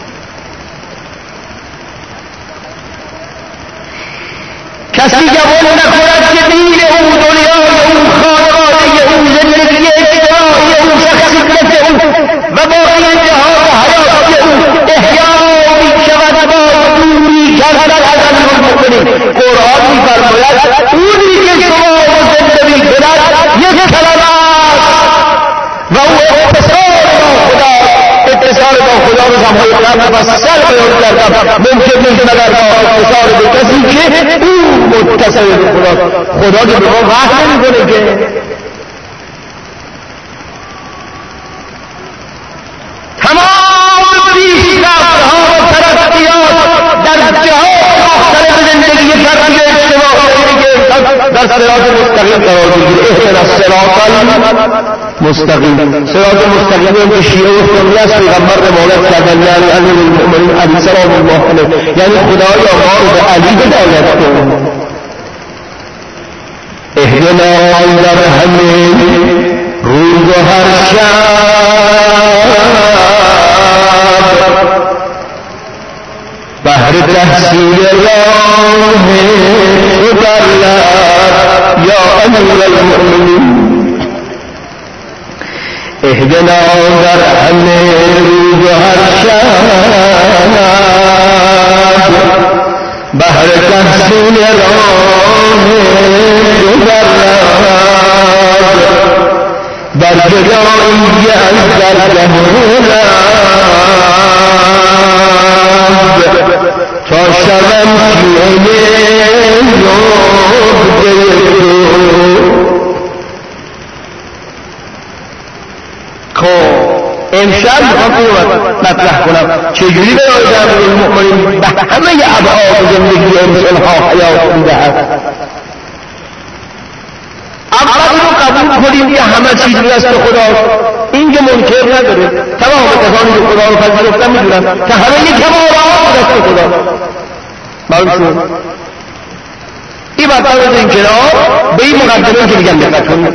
A: کسی جوان نکند که دین او، دنیای او، خانواده او، زندگی اجتماعی او، شخصیت او و باقی جهان حیاتی او احیا میشود با دوری کردن از امیرالمؤمنین. قرآن میفرماید اونی که شما رو زنده میکند یک کلمه است و او اتصال با خدا. اتصال با خدا رو زمهای قبل مفصل بیان کردم. ممکن نیست مگر با اتصال به کسی که او متصل به خدا. خدا که به ما وحی نمیکنه که. تمام پیشرفت‌ها و ترقیات در جهان مختلف زندگی فردی اجتماعی که در صراط مستقیم قرار میگیره. اهدنا الصراط مستقیم. صراط مستقیم که شیعه و سنی است پیغمبر روایت کردن، یعنی امیرالمؤمنین علی سلام الله علیه، یعنی خدایا ما رو به علی هدایت کن. اهدنا الى مبلغ یا امیر المؤمنین اهدنا در همه روز و هر شب بهر تحسین راه مبلغ در جدایی از درگه رب تا شوم شیعه نقطه امشب میخوام اینو مطرح کنم چجوری برای امیرالمؤمنین به همه ابعاد زندگی انسانها حیات میدهد. اول اینو قبول کنیم که همه چیز دست خداست، این که منکر نداره. تمام کسانی که خدا رو پذیرفتن میدونن که همه یک کمالات دست خداست. معلوم شد؟ این مطلب رو این کنار به این مقدمه که میگم دقت کنید.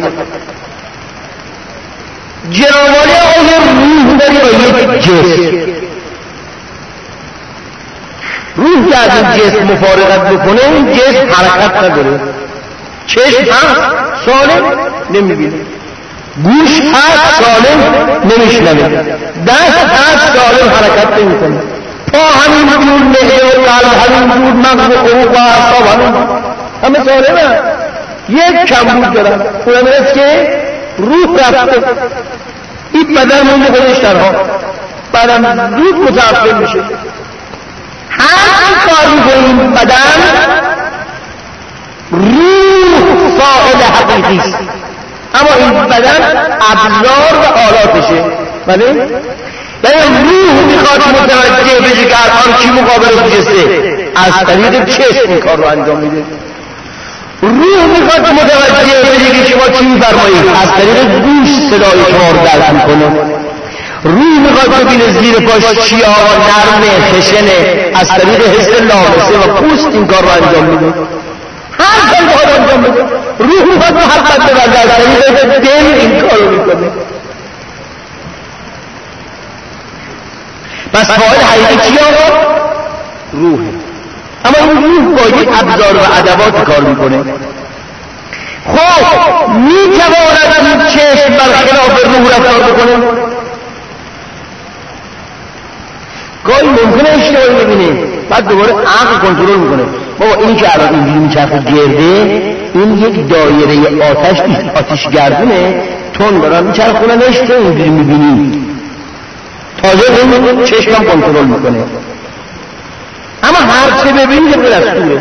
A: جنابالی آقای روح داری با یک جسم، روح که از این جسم مفارقت بکنه این جسم حرکت نداره. چشم هست سالم نمیبینه، گوش هست سالم نمیشنوه، دست هست سالم حرکت نمیکنه، پا همین جور، نهه و قلب همین جور، مغز و عروق و اعصاب همین جور، همه سالمه. یک کمبود دارن، اونم است که روح رفته، این بدن مونده خودش تنها، بعدم زود متعفن میشه. هر کار میکنه این بدن، روح فاعل حقیقی است، اما این بدن ابزار و آلاتشه. بله؟ یعنی روح میخواد متوجه بشه که الان کی مقابل جسته، از طریق چشم این کار رو انجام میده. روح میخواد متوجه بشه که شما چی میفرمایید، از طریق گوش صدای شما رو درک میکنه. روح میخواد ببینه زیر پاش چیا نرمه خشنه، از طریق حس لامسه و پوست این کار رو انجام میده. هر کار باید انجام بده. روح میخواد محبت ببرده، از طریق دل این کار رو میکنه. پس فاعل حقیقی چی آقا؟ روحه. اما این روح با یک ابزار و ادوات کار میکنه. خب میتواند این چشم برخلاف روح رفتار بکنه؟ گاهی ممکنه اشتباهی ببینه، بعد دوباره عقل کنترل میکنه. بابا اینی که الان اینجوری میچرخه گرده، این یک دایره آتش آتش گردونه، تون دارن میچرخوننش، تو اینجوری میبینی. تازه این چشمم کنترل میکنه. اما هر چه ببینی که به دستوره.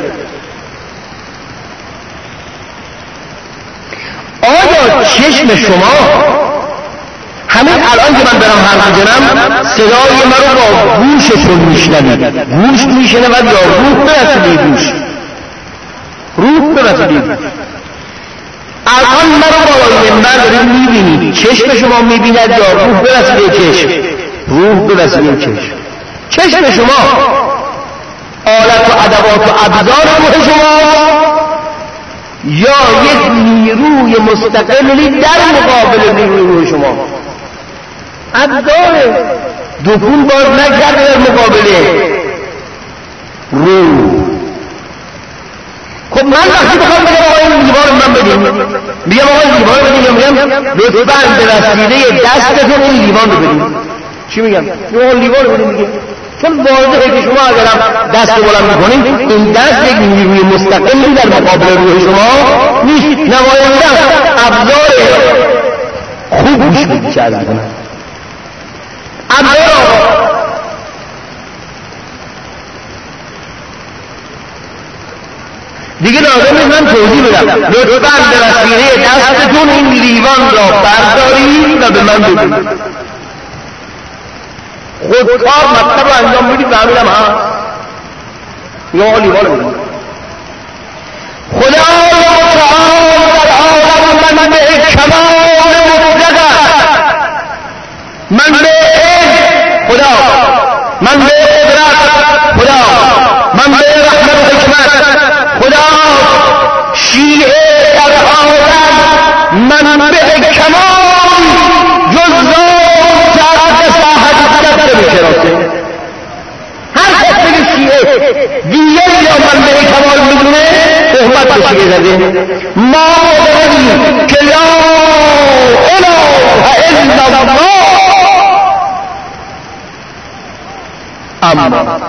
A: آیا چشم شما همین الان که من دارم حرف میزنم صدای من رو با گوشتون میشنوید، گوش میشنود یا روح به وسیله گوش؟ روح به وسیله گوش. الان من رو بالای منبر دارید میبینید، چشم شما میبیند یا روح به وسیله چشم؟ روح به وسیله چشم. چشم شما آلت و ادوات و ابزار روح شما یا یک نیروی مستقلی در مقابل نیروی روح شما؟ ابزار دکون باز نکرده در مقابله روح. خب من وقتی بخوام بگم آقای این لیوان من بدیم، بگم آقای لیوان بدیم، میگم لطفاً به وسیله دستتون این لیوان رو بدیم. چی میگم؟ آقای لیوان رو بدیم میگه، چون واضحه که شما اگرم دست بلند میکنید این دست یک نیروی مستقلی در مقابل روح شما نیست. نماینده ابزار خوب گوش بدید چه عرض کنم. ابزار دیگه لازم نیست من توضیح بدم. لطفاً به وسیله دستتون این لیوان را بردارید و به من بدید. خودکار مطلب رو انجام بدید و همینم هست یا لیوان بدید. خدا تعالی در عالم من به کمال مطلق، من به خدا، من به قدرت خدا، من به رحمت و حکمت خدا، شیعه در عالم من به کمال جزات تعدد ساحت نمیشناسه. هر کس بگه شیعه دیگری یا من به بشه زده ما معتقدیم که لا اله الا الله، اما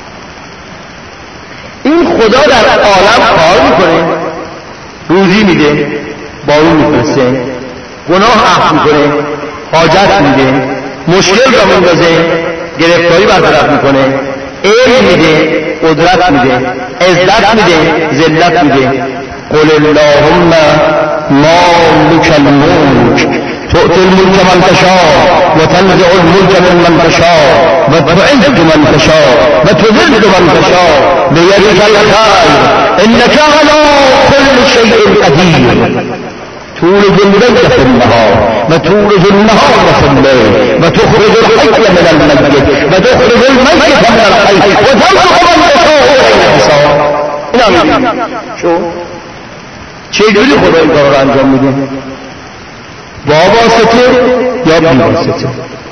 A: این خدا در عالم کار میکنه، روزی میده، بارون میفرسته، گناه عفو میکنه، حاجت میده، مشکل را میندازه، گرفتاری برطرف میکنه، علم میده، قدرت میده، عزت میده، ذلت میده. قل اللهم مالک الملک تؤتی الملک من تشاء و تنزع الملک ممن تشاء و تعز من تشاء و تذل من تشاء بیدک الخیر انک علی كل شیء قدیر. تولج الليل في النهار وتولج النهار في الليل وتخرج الحي من الميت وتخرج الميت من الحي وترزق من تشاء بغير حساب. اینا شو چجوری خدا این کار رو انجام میده؟ با واسطه یا بی واسطه؟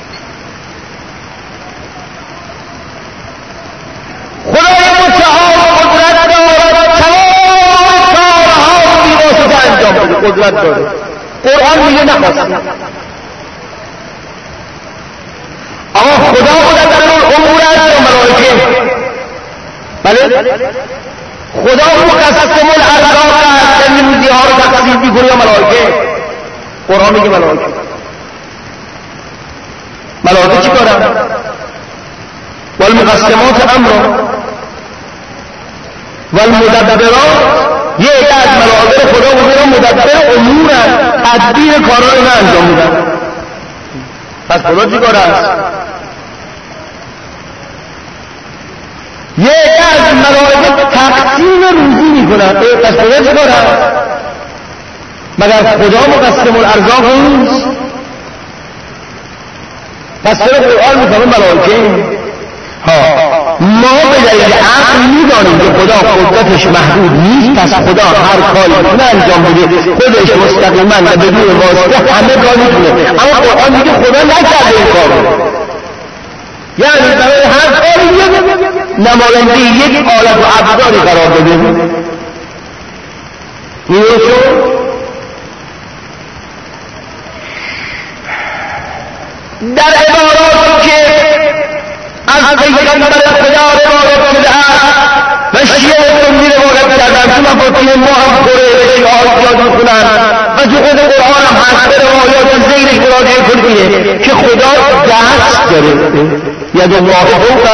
A: خدای متعال قدرت دارد تمام کارها رو بی واسطه انجام بده، قدرت داره. قرآن میگه نخواست، اما خدا مدبر الامور است یا ملائکه؟ بله، خدا مقسم الارزاق است، این روزی ها رو تقسیم میکنه یا ملائکه؟ قرآن میگه ملائکه. ملائکه چی کارن؟ والمقسمات امرا والمدبرات، یه عده از ملائکه خدا بودن مدبر امور است، تدبیر کارا رو انجام میدن. پس خدا چی کار است؟ یه عده از ملائکه تقسیم روزی میکنن، پس خدا چی کار است؟ مگر خدا مقسم الارزاق نیست؟ پس چرا قرآن میکنه ملائکه؟ ها ما به دلیل عقل میدانیم که خدا قدرتش محدود نیست، پس خدا هر کاری میتونه انجام بده، خودش مستقیما و بدون واسطه همه کار میتونه. اما قرآن میگه خدا نکرده این کار رو، یعنی برای هر کاری نماینده یک آلت و ابزاری قرار بده. میرسو در عباراتی که از پیغمبر خدا روایت شده است و شیعه سنی روایت کردن، تو مفاهیم ما هم خوره شیعه زیاد میکنن و تو خود قرآن هم هست به روایات زیرش مراجعه کنیه که خدا دست داره، ید الله فوق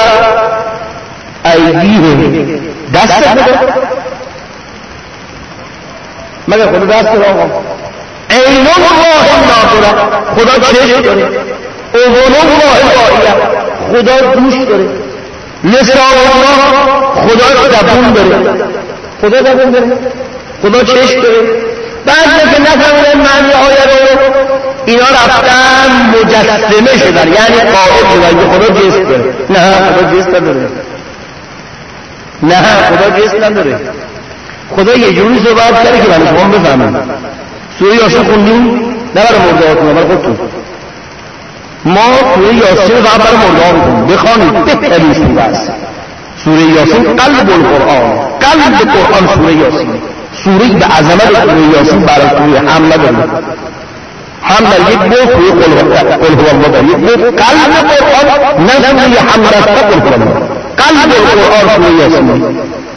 A: ایدیهم، دست داره. مگه خدا دست داره؟ آقا عین الله ناظره، خدا چشم داره. اذن الله واعیه، خدا گوش داره. لسان الله، خدا زبون داره. خدا زبون داره، خدا چشم داره. بعد که نفهمیدن معنی آیه رو، اینا رفتن مجسمه شدن، یعنی قائل شدن که خدا جسم داره. نه خدا جسم نداره، نه خدا جسم نداره. خدا یه جوری صحبت کرده که من شما بفهمم. سوره یاسین خوندیم؟ نه برای مرضاهاتون، برای خودتون. ما سوره یاسین رو برای مرضاها میکنیم، بخوانید، بهترین سوره است. سوره یاسین قلب القرآن، قلب قرآن سوره یاسین. سوره به عظمت سوره یاسین برای سوره هم نداریم. هم در یک بود سوره قل هو الله در یک بود قلب قرآن، نه سوره هم رسته قرآن، قلب القرآن سوره یاسین.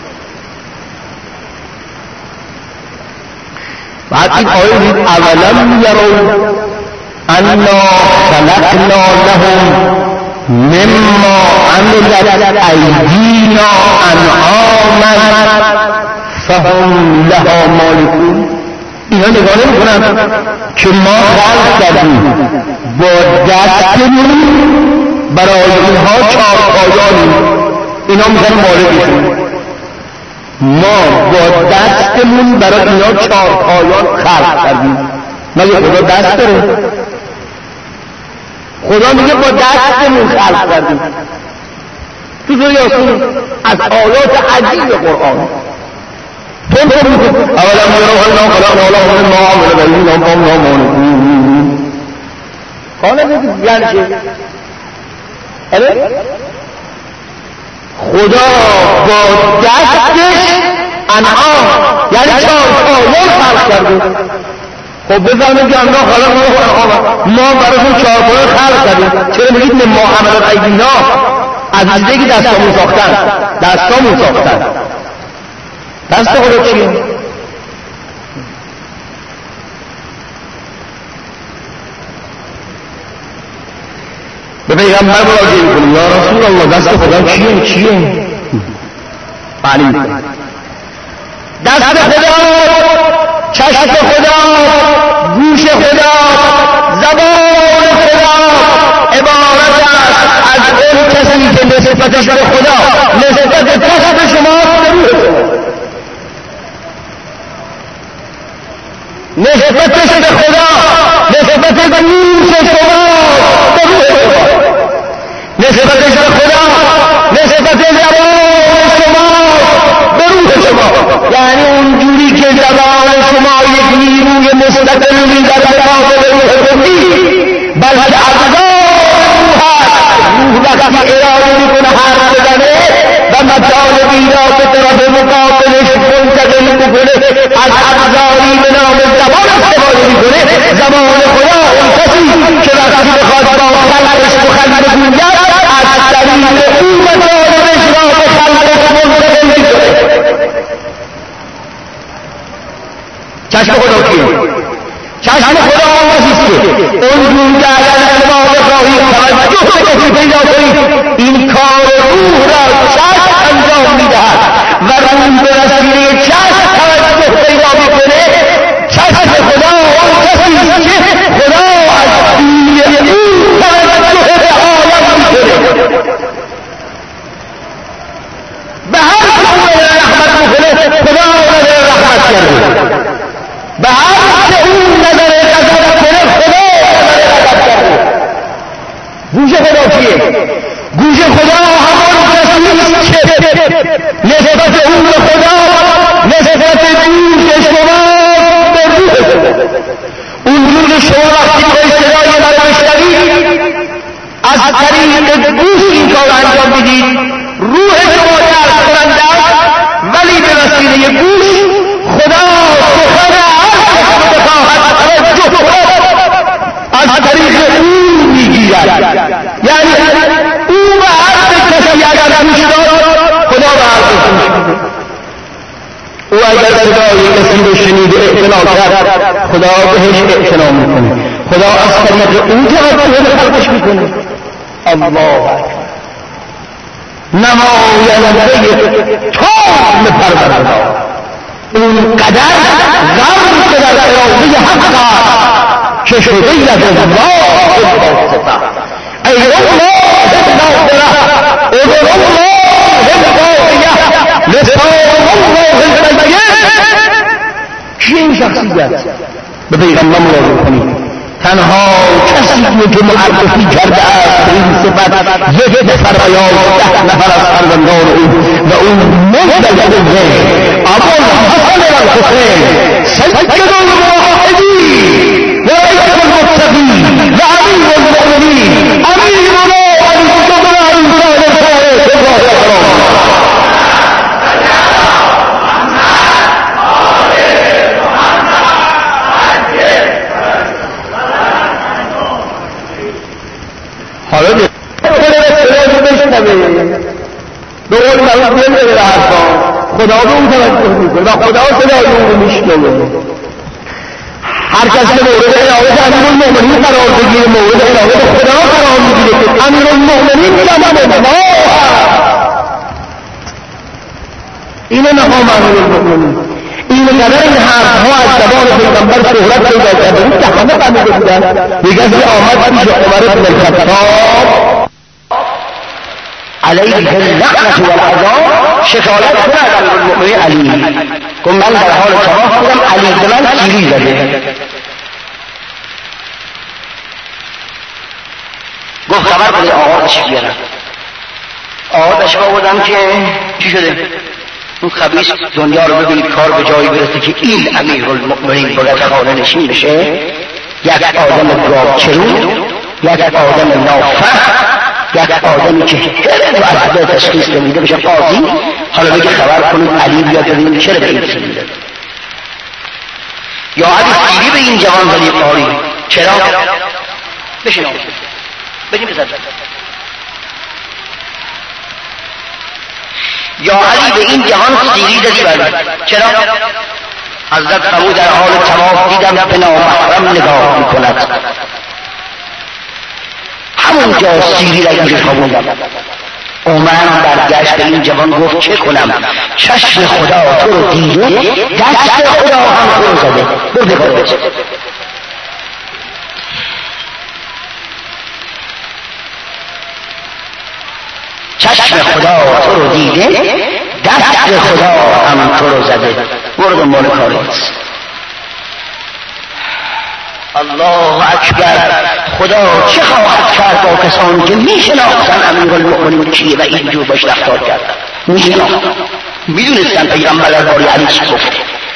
A: بعد این آیه دید اولم یرون انا خلقنا لهم مما عملت ایدینا انعاما فهم لها مالکون. اینا نگاه نمی کنن که ما خلق کردیم با دستمون برای اینها چارپایانی، اینا میزن مالکشون. ما با دستمون برای اینا چارپایان خلق کردیم. مگه خدا دست داره؟ خدا میگه با دستمون خلق کردیم. تو سوره یاسین از آیات عجیب قرآن تون تون میکن اولم یروا انا خلقنا لهم مما عملت ایدینا فهم لها مالکون. خانه بگید یعنی چه؟ خدا با دستش انعام، یعنی چهار پایان خلق کرده. خب بفرمایید که الله خلق ما براتون چهار پایان خلق کردیم، چرا میگید نه ما عملت ایدینا؟ از چیزی که دستامون ساختن، دستامون ساختن. دست خدا چیه؟ به پیغمبر مراجعه میکنیم یا رسول الله دست خدا چیه؟ چیه؟ معلوم کنیم دست خدا، چشم خدا، گوش خدا، زبان خدا عبارت است از اون کسی که نسبتش به خدا نسبت کسب شما به روح شما، نسبتش به خدا نسبت به گوش شما به روح شما، نسبتش به خدا نسبت زبان شما به روح شما. یعنی اونجوری که زبان شما یک نیروی مستقلی در مقابل روح خودی، بلکه اعضای روح هست. روح وقتی اراده میکنه حرف بزنه و مطالبی را به طرف مقابلش منتقل میکنه، از اعضایی به نام زبان استفاده میکنه. زبان خدا اون کسی که وقتی بخواد با خلقش سخن بگوید از طریق او مطالبش را به خلقش منتقل میکنه. چشم خدا کیه؟ چشم خدا آن کسیست که اونجور که اگر شما بخواهید توجه کسی پیدا کنید این کار روح را چشم انجام میدهد و روح به وسیله چشم توجه پیدا میکنه. چشم خدا آن کسیست که خدا از دین او توجه به عالم میکنه. به هر که رحمت میکنه خدا نظر رحمت کرده، به هر که اون نظر غضب کنه خدا نظر غضب کرده. گوش خدا کیه؟ گوش خدا همان کسیست که نسبت اون به خدا نسبت گوش شما به روح شما. اونجور که شما وقتی به صدای من بشنوید از طریق گوش این کار انجام بدید، روح شما درک کننده است، ولی به وسیله گوش خدا سخن از طریق او میگیرد. یعنی او به حرف کسی اگر گوش داد خدا به حرف گوش میده. او اگر صدای کسی رو شنید اعتنا کرد خدا بهش اعتنا میکنه. خدا از طریق او توجه به خلقش میکنه. الله اکبر. نماینده تام پروردگار اون قدر غم که در اراده حق که شده ید الله الواسطه ای الله الناصره ادر الله الباقیه لسان الله البین. کی این شخصیت؟ به پیغمبر مراجعه کنید. تنها کسی که معرفی کرده است این صفت یک نفر و یازده نفر از فرزندان او و اون مدلده ابوالحسن الحسین سید الموحدین و رئیس المتقین و امیر المؤمنین امیرنا علی الجبر الانسان الفارس الله اکبر. حالا به خدا بشنوه به اون طرف نمیده به حرفا، خدا به اون توجه میکنه و خدا صدای اون رو میشنوه. هر کس که مورد عنایت امیرالمؤمنین قرار بگیره مورد عنایت خدا قرار میگیره که امیرالمؤمنین جناب الله. اینه مقام امیرالمؤمنین. این قدر این حرفها از زبان پیغمبر شهرت پیدا کرده بود که همه فهمیده بودن. یک کسی آمد پیش عمر بن الخطاب علیه اللعنة والعذاب شکایت کنه از امیرالمؤمنین علی. گفت من در حال طواف بودم، علی به من تیری زده. گفت خبر کنی آقا تشریف بیارم. آقا تشریف آوردم که چی شده؟ اون خبیث دنیا رو ببینید کار به جایی برسه که این امیرالمؤمنین باید خانه نشین بشه، یک آدم گاوچرون، یک آدم نافهم، یک آدمی که هر و عدد تشخیص نمیده بشه قاضی. حالا بگه خبر کنید علی بیاد ببینید چرا به این چیزی داد.
C: یا علی سیری به این جوان ولی قاری. چرا؟ بشین آموزه بگیم بزن. یا علی به این جهان سیری زدی بردی. چرا؟ حضرت فرمود در حال طواف دیدم به نامحرم نگاه میکند، همونجا سیری را اینجا خوابوندم. عمر برگشت به این جوان گفت چه کنم؟ چشم خدا تو رو دیده، دست خدا هم تو رو زده. برو بگاه چشم خدا تو رو دیده، دست خدا هم تو رو زده. برو دنبال کارت. الله اکبر. خدا چه خواهد کرد با کسانی که میشناختن امیرالمؤمنین کیه و اینجور باش رفتار کردن؟ میشناختن، میدونستن پیغمبر درباره علی چی گفته.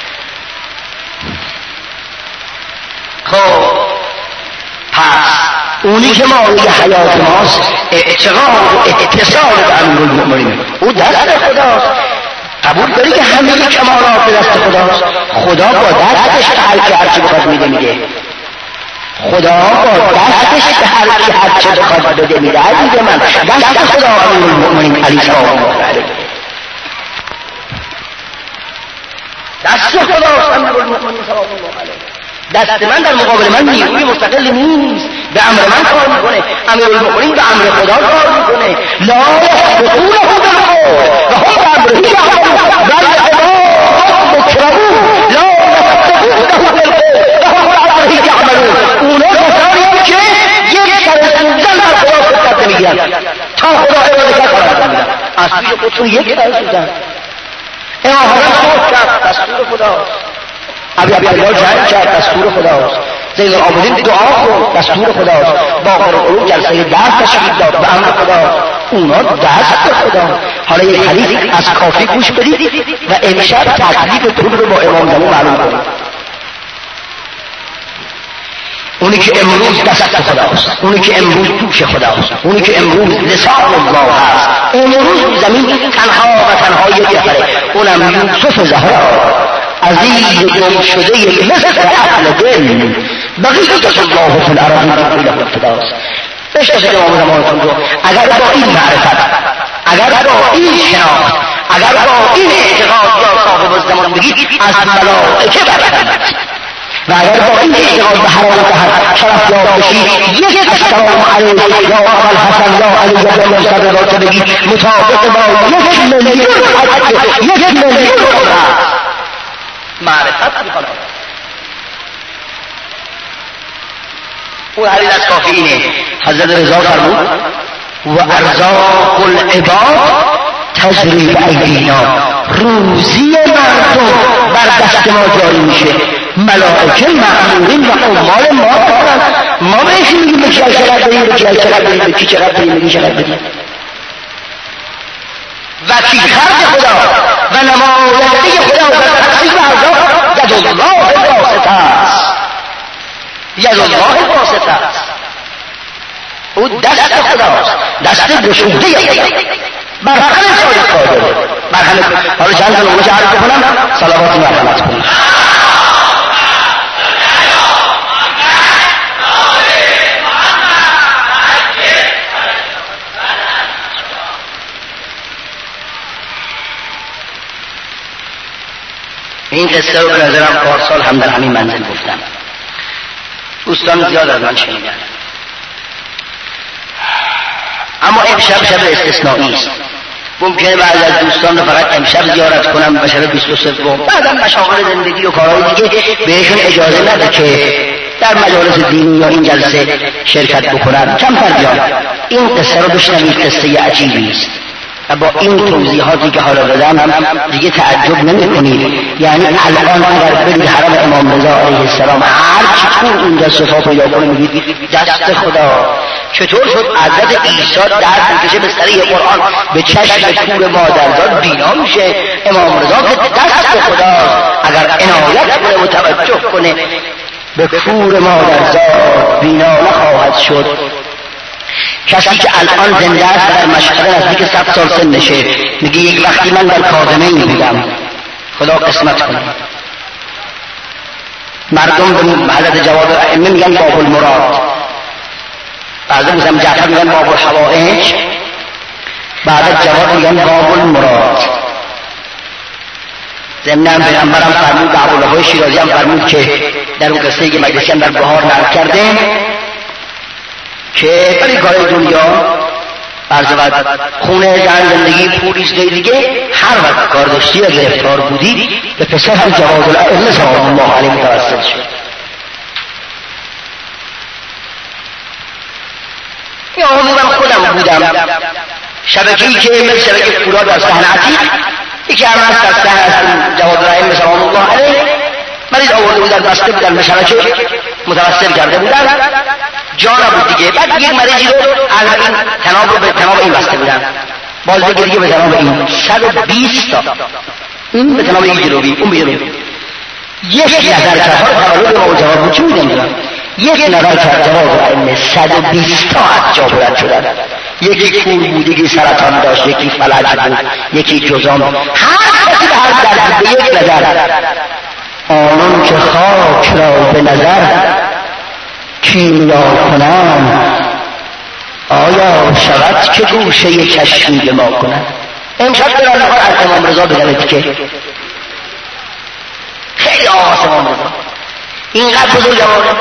C: خب پس اونی که مایه حیات ماست اعتقاد و اتصال به امیرالمؤمنین، او دست خداست. قبول داری که همه کمالات به دست خداست؟ خدا با دستش به هر که هرچی بخواد میده میده. خدا با دستش به هر که هرچی بخواد بده میده. عزیز من دست خدا امیرالمؤمنین علی سلام الله علیه، دست خداست امیرالمؤمنین سلام الله علیه. دست من در مقابل من نیروی مستقل نیست، به امر من کار میکنه. امیرالمؤمنین به امر خدا کار میکنه. لا یسبقونه بالقول و هم بامره یعملون بل عباد مکرمون لا یسبقونه بالقول و هم بامره یعملون. اونا کسانی که یک سر سوزن در خدا فرصت نمیگیرن تا خدا اراده کرد کار میکنن. از سوی خودشون یک سر سوزن اراده کرد، دستور خداست. ابی عبدالله جنگ کرد، دستور خداست. زین العابدین دعا خورد، دستور خداست. باقر العلوم جلسه درس تشکیل داد، به امر خدا. اونا دست خدا. حالا یک حدیث از کافی گوش بدید و امشب تکلیف پول رو با امام زمان معلوم کنید. اونی که امروز دست خداست، اونی که امروز دوش خداست، اونی که امروز لسان الله هست، امروز زمین تنها و تنها یک نفره، اونم یوسف زهرا عزیز گم شده مثل اهل دل بقیت الله فی الارض بقیله الفداست. بشناسید امام زمانتون رو. اگر با این معرفت، اگر با این شناخت، اگر با این اعتقاد یا صاحب الزمان بگید از ملائکه برکت، و اگر با این اعتقاد به حرام و شرف یا بشید یک السلام علیک یا ابا الحسن یا علی یا مصطفی را که بگید مطابق با یک میلیون حج، یک میلیون عمره معرفت میکنه. اون حدیث از کافی اینه. حضرت رضا فرمود و ارزاق العباد تجری بایدینا، روزی مردم بر دست ما جاری میشه. ملائکه مأمورین و عمال ما هستند. ما بهش میگیم به کی چقدر بدیم، به کی چقدر بدیم، به کی چقدر بدیم، به کی چقدر بدیم. وکیل خرج خدا و نماینده خدا در تقسیم ارزاق ید الله الواسطه است. ید الله الواسطه است. او دست خداست، دست گشوده بر همه سالی قادره، بر همه. حالا چند تا نمونه عرض کنم، صلوات و رحمت کنم. این قصه رو به نظرم پارسال هم در همین منزل گفتم. دوستان زیاد از من شنیدن. اما امشب شب استثنایی است. ممکنه بعضی از دوستان رو فقط امشب زیارت کنم و شب بیست و سوم بعدم مشاغل زندگی و کارهای دیگه بهشون اجازه نده که در مجالس دینی یا این جلسه شرکت بکنن. کمتر بیان. این قصه رو بشنوید، قصه عجیبی است. و با این توضیحاتی که حالا دادم دیگه تعجب نمی کنید. یعنی الان اگر برید حرم امام رضا علیه السلام هر چطور اونجا صفا پیدا کنه میگید دست خدا. چطور شد حضرت عیسی دست میکشه به سره قرآن به چشم کور مادرزاد بینا میشه؟ امام رضا که دست خدا اگر عنایت کنه و توجه کنه به کور مادرزاد بینا نخواهد شد. کسی که الان زنده است در مشهد نزدیک صد سال سنشه میگه یک وقتی من در کاظمین بودم، خدا قسمت کنه. مردم به حضرت جواد الائمه میگن باب المراد، بعضی میگن جعفر میگن باب الحوائج، بعد از جواد میگن باب المراد. ضمن پیغمبرم فرمود، ابوالوفای شیرازی هم فرمود که در اون قصه که مجلسی هم در بهار نقل کرده که برای کار دنیا عرض بعد خونه، زن، زندگی، پولی، چیزای دیگه هر وقت کار داشتی و گرفتار بودی به پسر هم جواد الائمه سلام الله علیه متوسل شد. این آموزم خودم بودم، شبکه‌ای که مثل شبکه فولاد از صحن عتیق یکی هم هست از صحن از جواد الائمه سلام الله علیه مریض آورده بودن، بسته بودن به شبکه، متوسل کرده بودن، جا نبود دیگه. بعد یک مریضی رو از این تناب رو به تناب این بسته بودن، باز دیگه به تناب این، صد و بیست تا این به تناب این جلوی، اون به جلوی. یک نظر کرد، تولد ما جواب بود چه میدونم، یک نظر کرد جواب الائمه صد و بیست تا از جا بلند شدن. یکی کور بود، یکی سرطان داشت، یکی فلج بود، یکی جزام، هر کسی به هر درد به یک نظر. آنان که خاک را به نظر کیمیا کنم، آیا شود که گوشه چشمی به ما کنم. امشب برم میخواد از امام رضا بزنید که خیلی آواز امام رضا اینقدر بزرگ آمانه،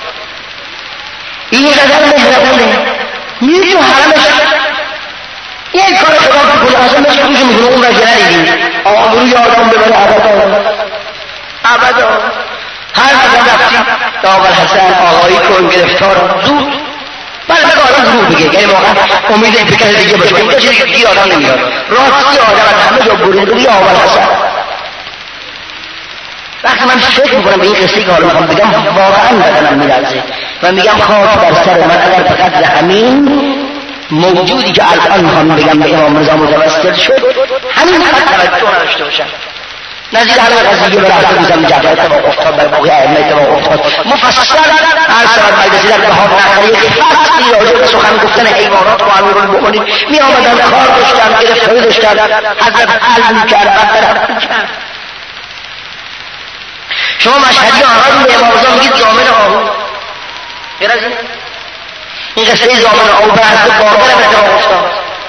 C: اینقدر مهربونه، میری تو حرمش یک کار خدا بکنه اصلا مثل روش میکنه اون وجه ندیدیم آبروی آدم ببره ابدا ابدا. هر مقام رفتیم داور حسن آقایی کن گرفتار زود بله بگه آدم زود بگه، یعنی واقعا امید این فکر دیگه باشه، اینجا چیزی دیگه آدم نمیاد، راستی آدم از همه جا بریدی آور حسن. وقتی من فکر میکنم به این قصه که حالا میخوام بگم واقعا بدنم میلرزه و میگم خاک بر سر من اگر فقط همین موجودی که الان میخوام بگم به امام رضا متوسل شد همین فقط توجه نداشته باشم. نظیر همه قضیه به رفت بزن جعفر اتفاق افتاد، بر باقی ائمه اتفاق افتاد، مفصل هر سبب مجلسی در بهار نخری یک فصلی راجع به سخن گفتن حیوانات رو امیرالمؤمنین می آمدن، کار داشتن، گرفتاری داشتن، حضرت حل میکرد، برطرف میکرد. شما مشهدی آمد به امام رضا میگید زامن آهو، غیر از این این قصه زامن آهو به حضرت باقر هم اتفاق افتاد.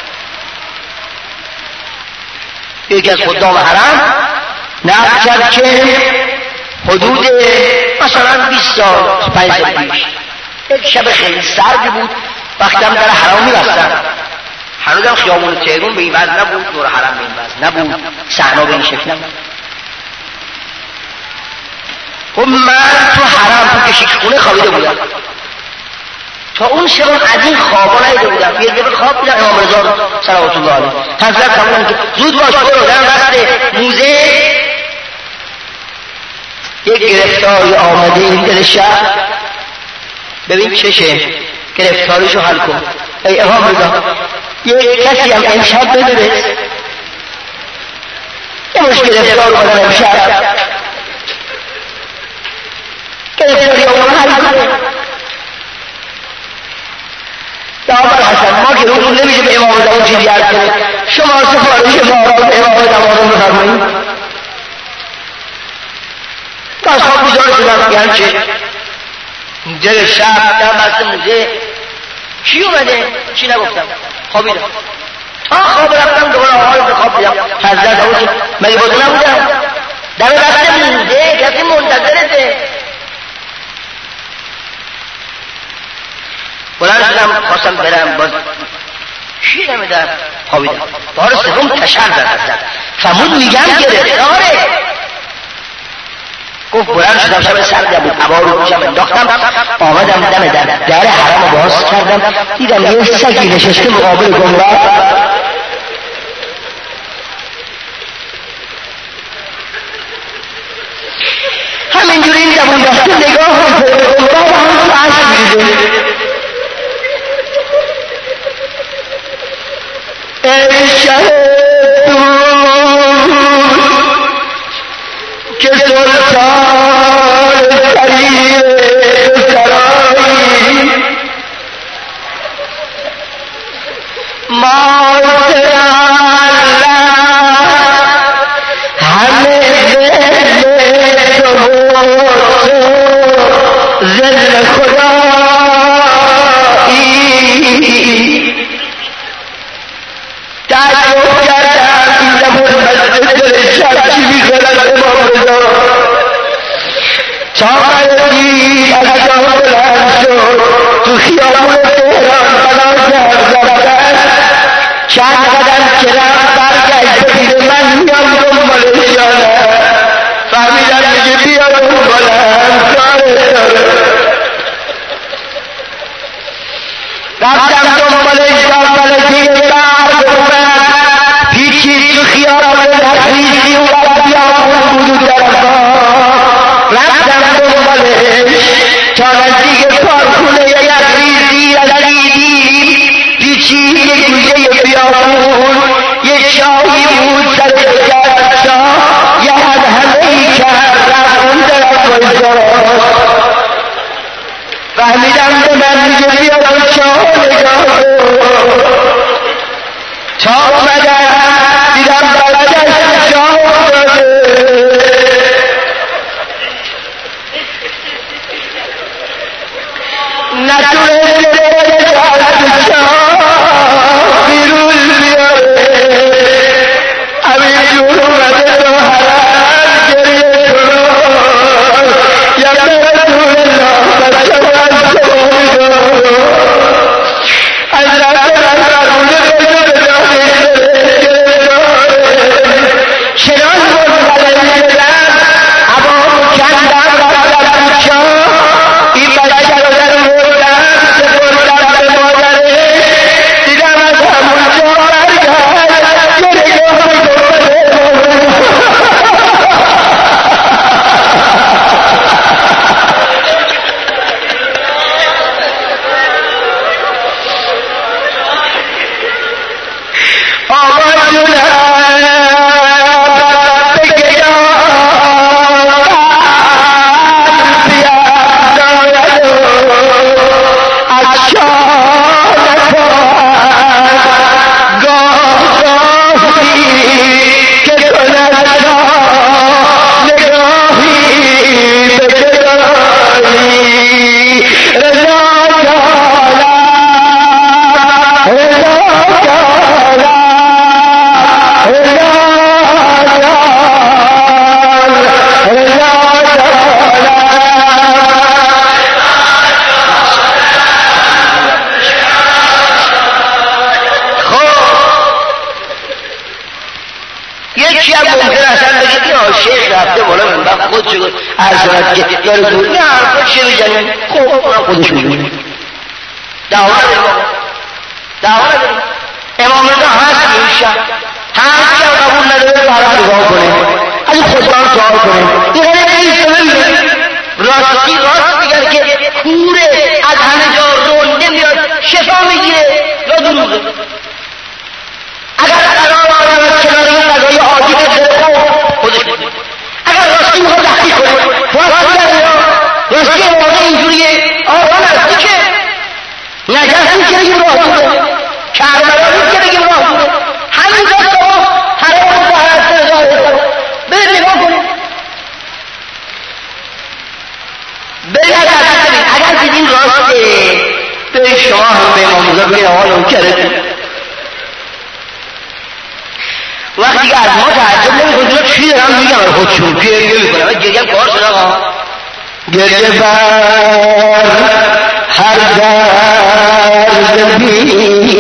C: یکی از خدام حرم نقل کرد که حدود مثلا بیست سال پنج سال پیش یک شب خیلی سردی بود، وقتی هم در حرم می‌بستن، هنوز هم خیابون تهران به این وضع نبود، دور حرم به این وضع نبود، صحنا به این شکل نبود. و من تو حرم تو کشیکخونه خوابیده بودم، تا اون شب از این خوابا نیده بودم. یه دفعه خواب دیدم امام رضا صلوات الله علیه حضرت فرمودن که زود باش برو در بسته موزه یک گرفتاری آمده این دل شهر، ببین چشه گرفتاریشو حل کن. ای امام رضا یک کسی هم امشب بدونه یه مش گرفتار کنن امشب، گرفتاری آمده حل کنه. داور حسن ما که روتون نمیشه به امام رضا اون چیزی عرض کنه، شما سفارش ما را به امام رضا بفرمایید. تا از خواب بیدار شدم، یعنی چه دل شب در بسته موزه کی اومده چی نگفتم، خوابیدم. تا خواب رفتم دوباره آقای به خواب دیدم حضرت آقای مگه بازو نبودم در بسته موزه کسی منتظرته. بلند شدم خواستم برم، باز کی نمیدم، خوابیدم. بار سوم تشر در حضرت فرمود میگم گرفتاره. گفت بلند شدم، شب سردم بود، هوا رو پیشم انداختم، آمدم دم در در حرم رو باز کردم، دیدم یه سگی نشسته مقابل گنبد. همینجوری این زبون بسته نگاه هم به گنبد هم عشق میده. ای شهد که سلطان فریر سرایی مادر الله همه دل تو
A: بیا بلند کاره داره رفتم دنبالش دنبال تیر برد اومد پیچید تو خیابان تخریزی و بیابون بود و طرفا رفتم دنبالش تا نزدیک کارخونه تخریزی رسیدیم پیچید یک گوشه بیابون یک شاهی بود سر جسا یه همهی کرد رفت اون طرف بایزاست فهمیدم به من میگه بیا تو شاه نگاه تا اومدم دیدم بچه‌ش شاه افتاده نتونسته بره از شاه بیرون بیاره همینجور اومده تو حرم گریه کنو یا رسول الله بچه من سبایی از رفت رفت شنان مزدلمی بدم عبام کندم رفتم بچه این بچه رو در مردم سپردم به مادره دیدم از همون جا برگرد گریه آقا جونم خودشو ارزاد که یا رسول نه خودشو بجنن خب خودشو بجنن دعوه دعوه امام رضا هست میشن هست که قبول نداره برای نگاه کنه از خوددان سوال کنه این نیست ببینه راستی راست دیگر که کوره از همه جا رو نمیاد شفا میگیره یا دروغه اگر قرار آدم از کنار این قضای عادی بزده خودش بزده اگر راستی میخواد تحقیق کنه راستی در راستی واقع اینجوریه آقا راستی که نجس نیست که بگیم راه بوده کربلا نیست که بگیم راه بوده همین جاست آقا حرام و حرست ظاهر برید نگاه کنید برید اگر دیدین راسته برید شما هم به امام رضا بگید آقا اون کرده وقتی که از ما تعجب نمی کنید چی دارم میگم از خودشون گریه میکنم گریه هم کار شد آقا گریه بر هر درد بی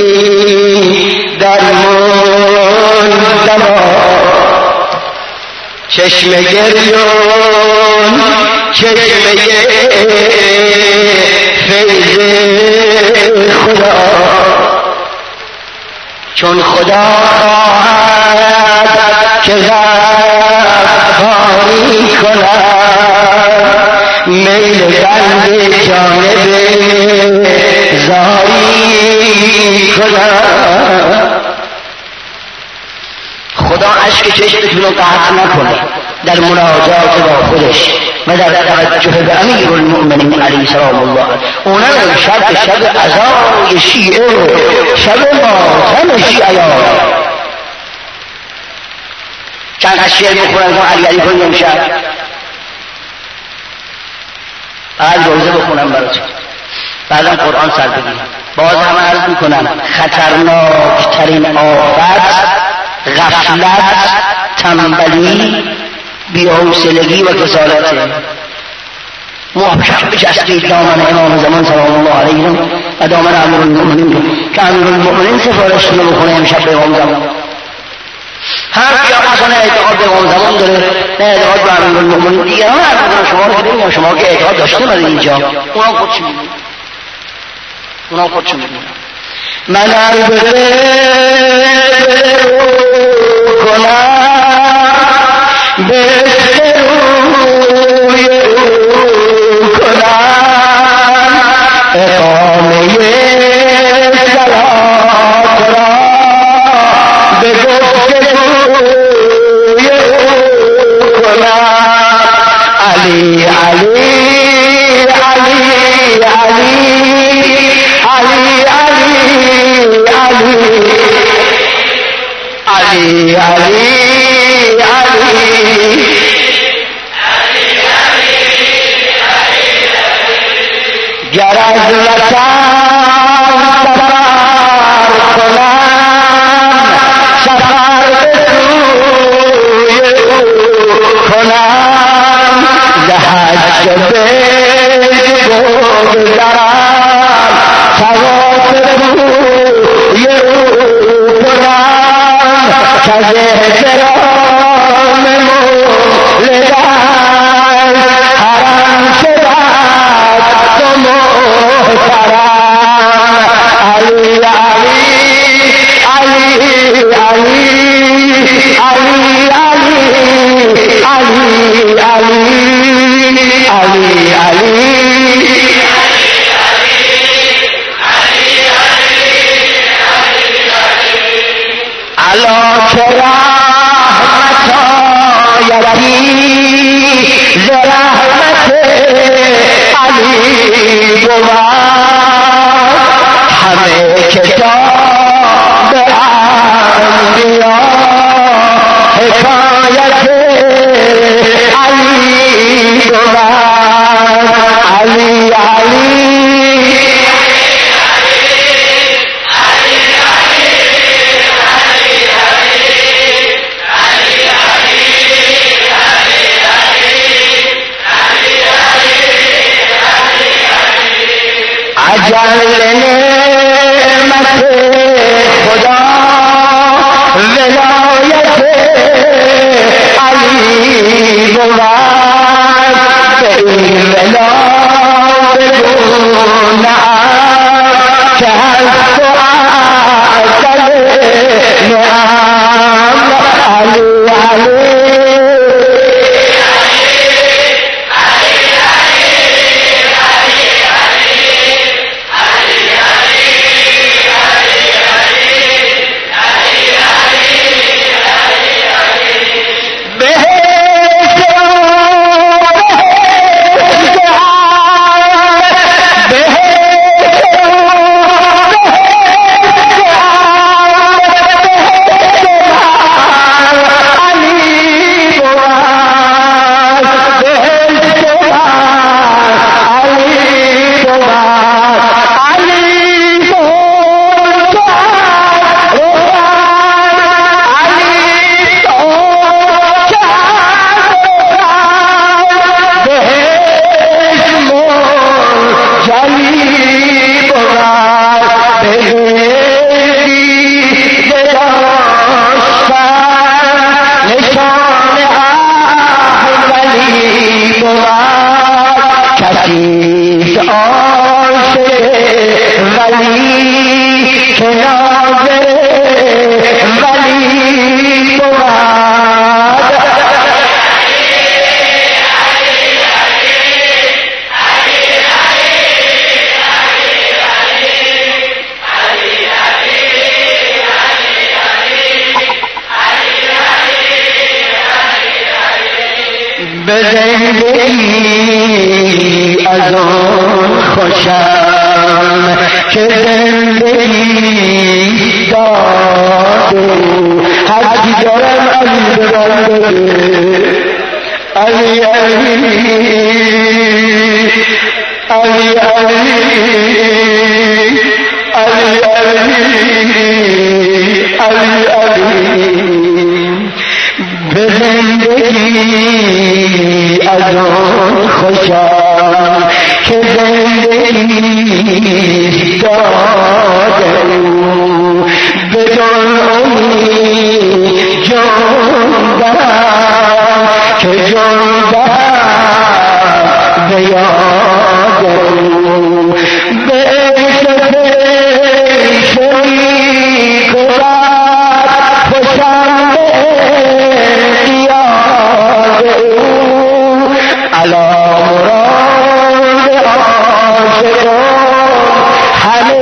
A: درمان دما چشم گریون چشم فیض خدا چون خدا خواهد که غفاری کند میل بند جانب زاری کند خدا عشق چشمتون رو قطع نکنه در مناجات با خودش و در توجه به امیر المؤمنین علیه سلام الله اونم شب شب عزای شیعه شب ماتم شیعه چند از شعر میخونن که علی علی کنیم امشب بعد روزه بخونم براتون بعدم قرآن سر بگیرم باز هم عرض میکنم خطرناک ترین آفت غفلت تنبلی بی‌حوصلگی و کسالته محکم بچسبید دامن امام زمان سلام الله علیه و دامن امیرالمؤمنین که امیرالمؤمنین سفارشتون رو بخونه امشب به امام زمان
C: هر یا مثلا اعتقاد به اون زمان داره، نه اعتقاد به امیرالمومنین دیگه، ها هر شما رو ببینیم شما که اعتقاد داشته من اینجا، اونا خودشون میدونن، اونا خودشون میدونن. من البته کنم به روی او کنم اقامه صلات را به گفتگوی او کنم. علی علی علی علی علی علی علی گر از وطن سفر کنم سفر به سوی او کنم ز حج بیت بگذرم طواف روی او کنم کز احترام مولدم حرم شدد تو محترم. علی علی علی علی علی علی علی علی علی علا که رحمت آیتی ز رحمت علی بود همه کتاب انبیا حکایت علی بود. علی علی اجل نعمت خدا ولایت علی بود. به این ولا بگو نعم که هست و اعظم نعم. علی علی به زندگی از آن خوشم که زندگی داده هرچی دارم علی به من بده. علی علی علی علی علی علی علی به زندگی از آن خوشم که زندگی داده بدون امید جان الا مراد عاشقان همه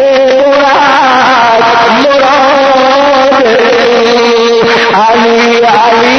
C: مراد مراد علی علی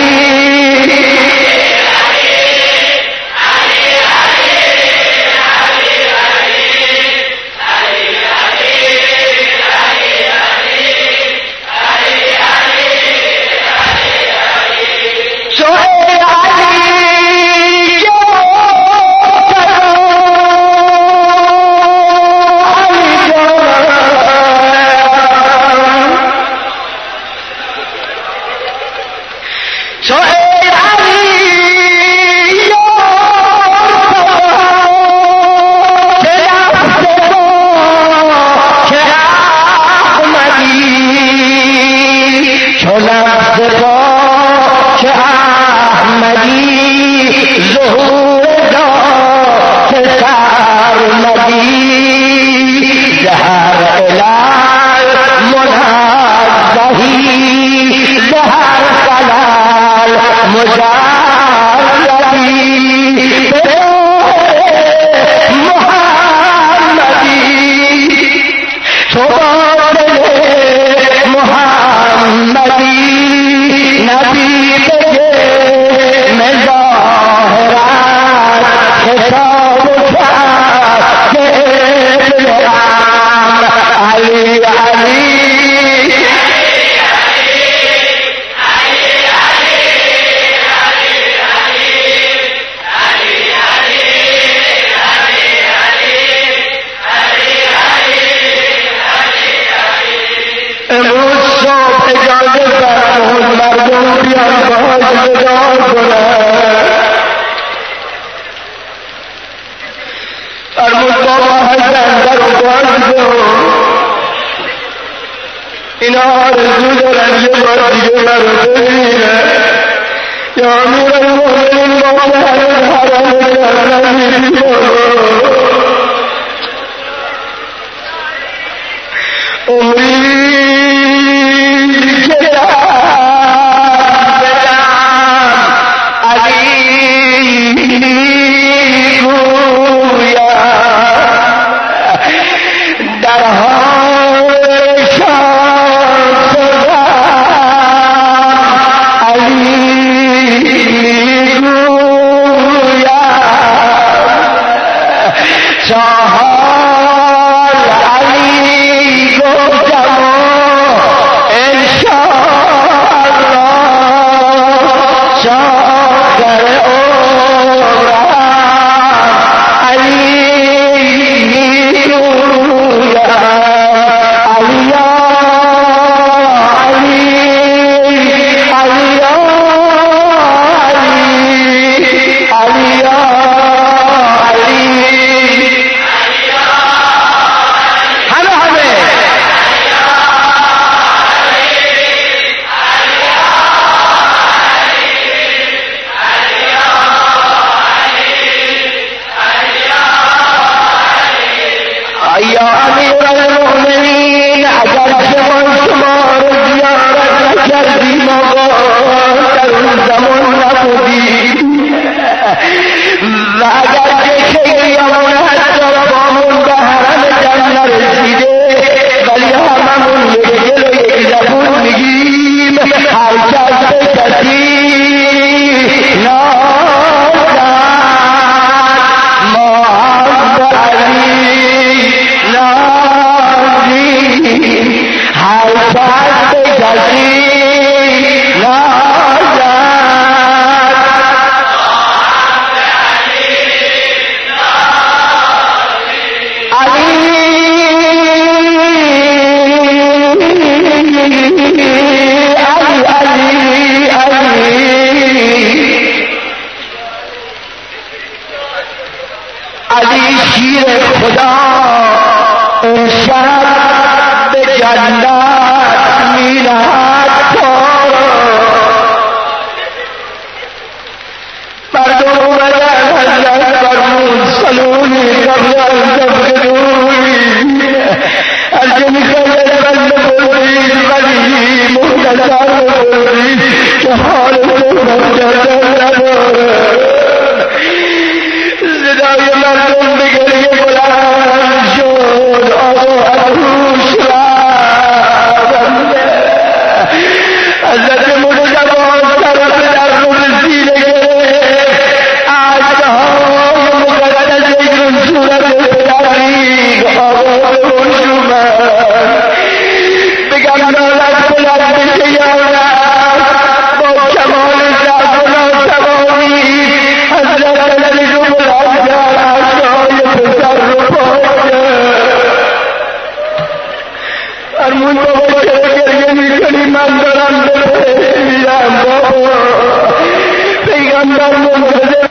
A: محمود بابا چرا گریه میکنی؟ من دارم به میرم بابا. پیغمبر منتظر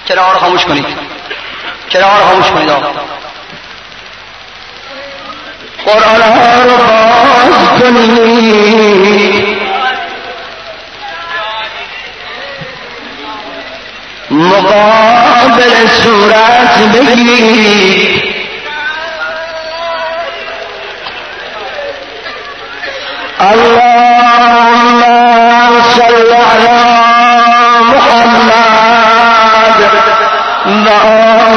C: چراغ رو خاموش کنید، چراغ رو خاموش کنید.
A: قرآن ها رو باز کنید، مقابل صورت بگیرید. اللهم صل على محمد و آل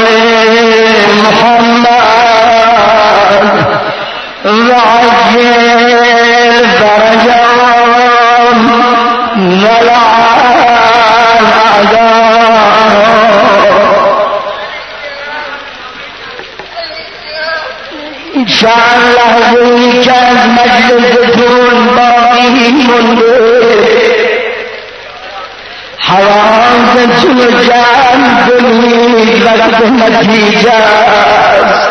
A: محمد و عجل فرجهم و لعن اعداءهم. چند لحظه‌ای که از مجلستون باقی مونده، حواستون رو جمع کنید، وقت نتیجه است.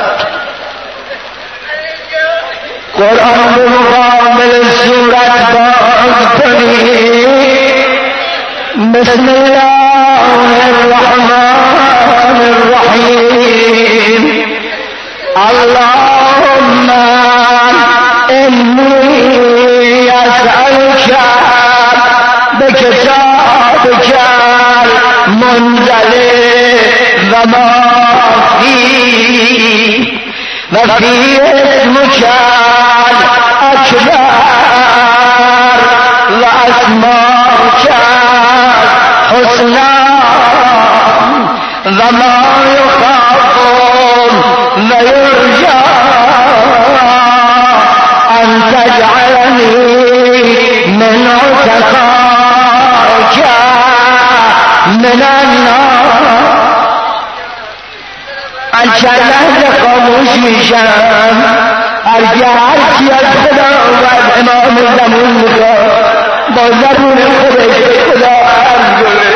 A: قرآن رو مقابل صورت باز کنید. بسم الله الرحمن الرحیم. اللهم إني أسألك بكتابك المنزل وما فيه وفي اسمك الأكبر وأسماك الحسنى وما يخاف ويرجى أن تجعلني من عتقائك من النار. انچه لحظه خاموش میشم، هرگه هرچی از خدا و امام زمان میخواد با زبون خودش خدا عرض کنه.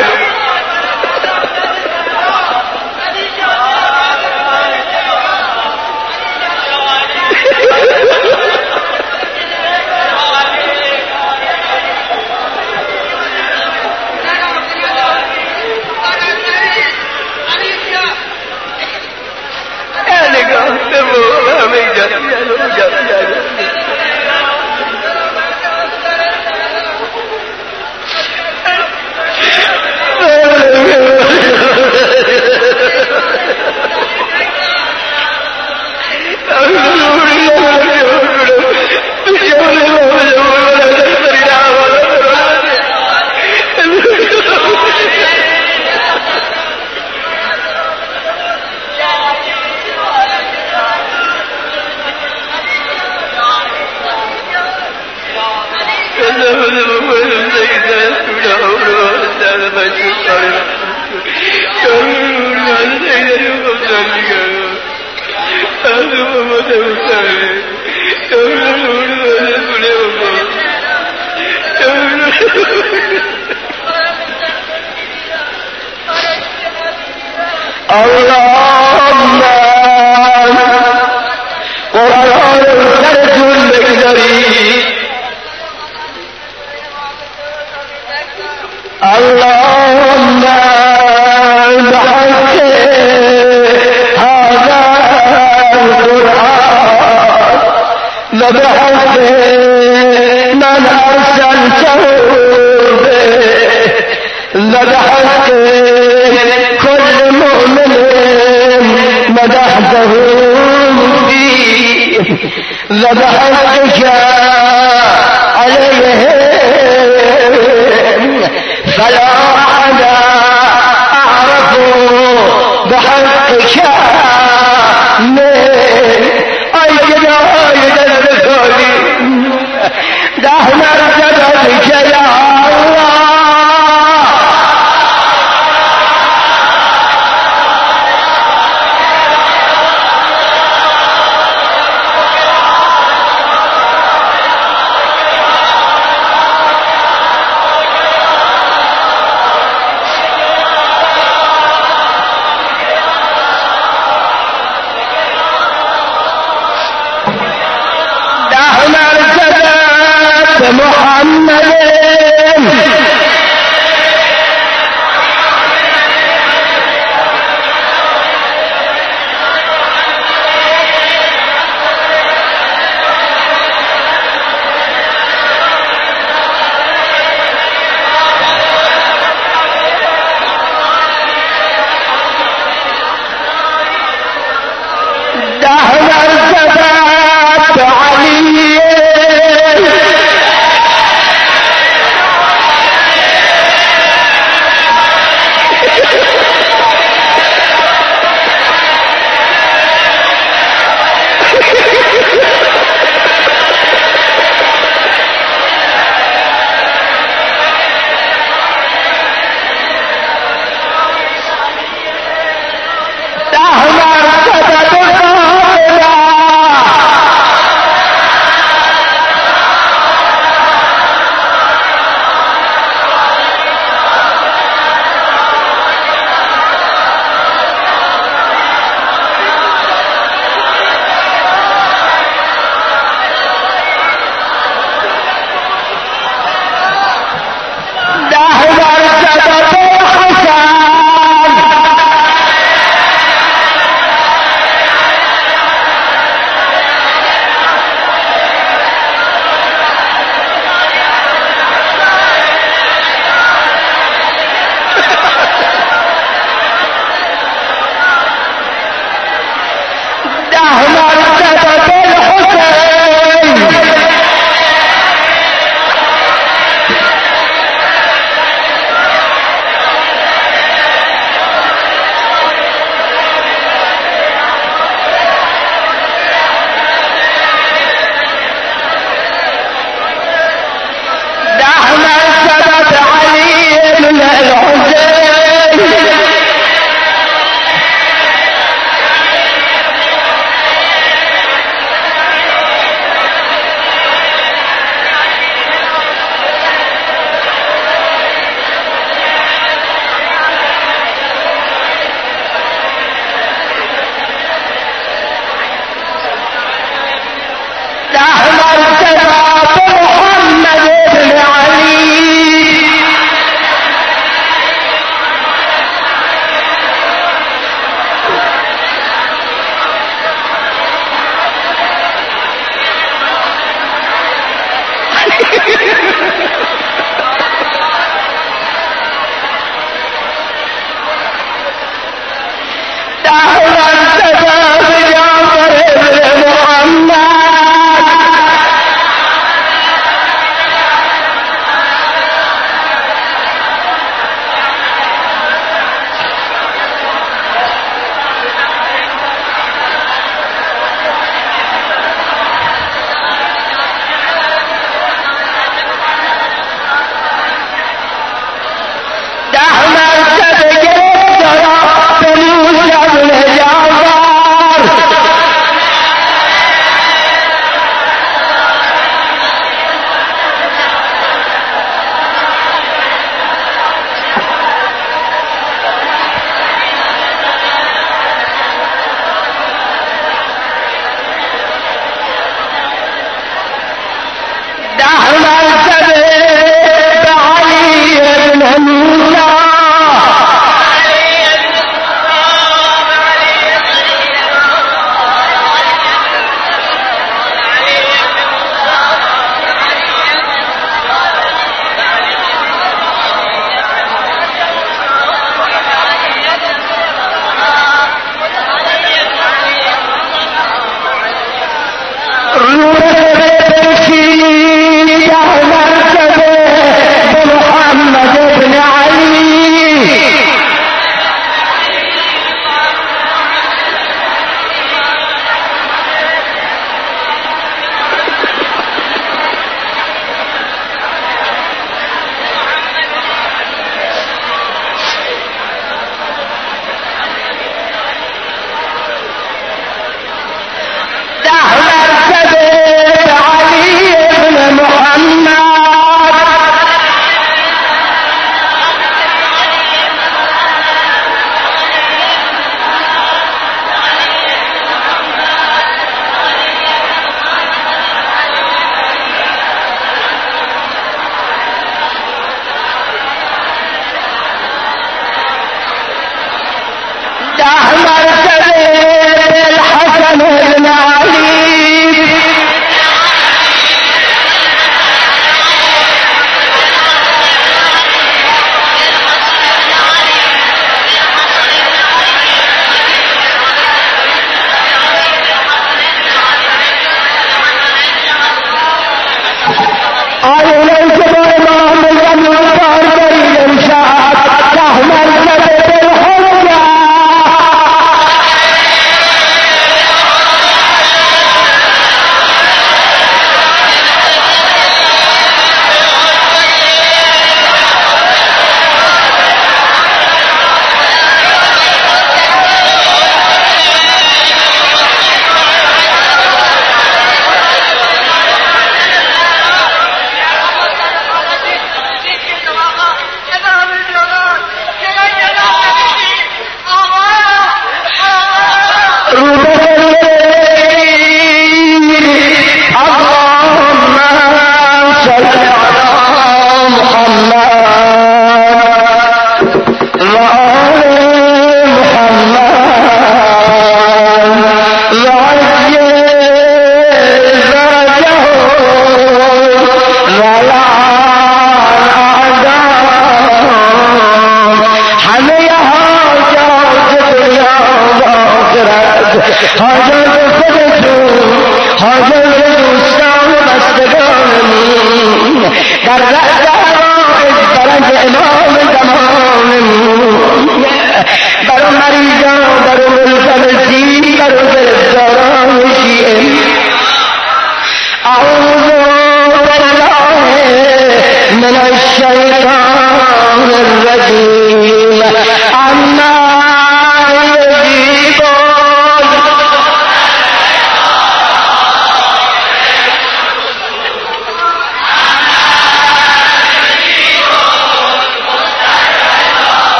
A: اللهم قرآن سرتون بگذارید. اللهم بحق هذا القرآن وبحق من أرسلته به وبحق كل مؤمن مدحته فيه وبحقك عليهم فلا أحد أعرف بحقك من أي جناي الذكري دهنا ارتبتك يا الله. محمد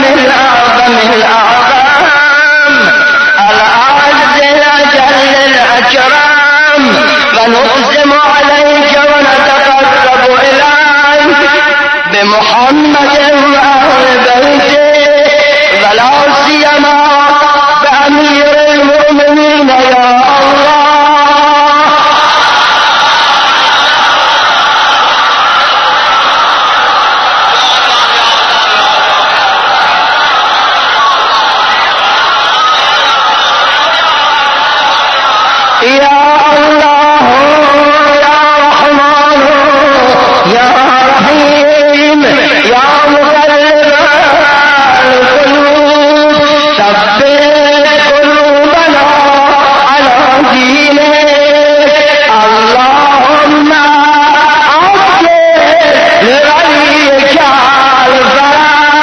C: الأعظم الأعظم الأعز الأجل الأكرم ونقسم عليك ونتقرب إليك بمحمد وأهل بيته ولا سيما بأمير المؤمنين يا الله. يا الله يا رحمن يا رحيم يا مقلب القلوب ثبت قلوبنا على دينك اللهم عجل لغيرك الفرج.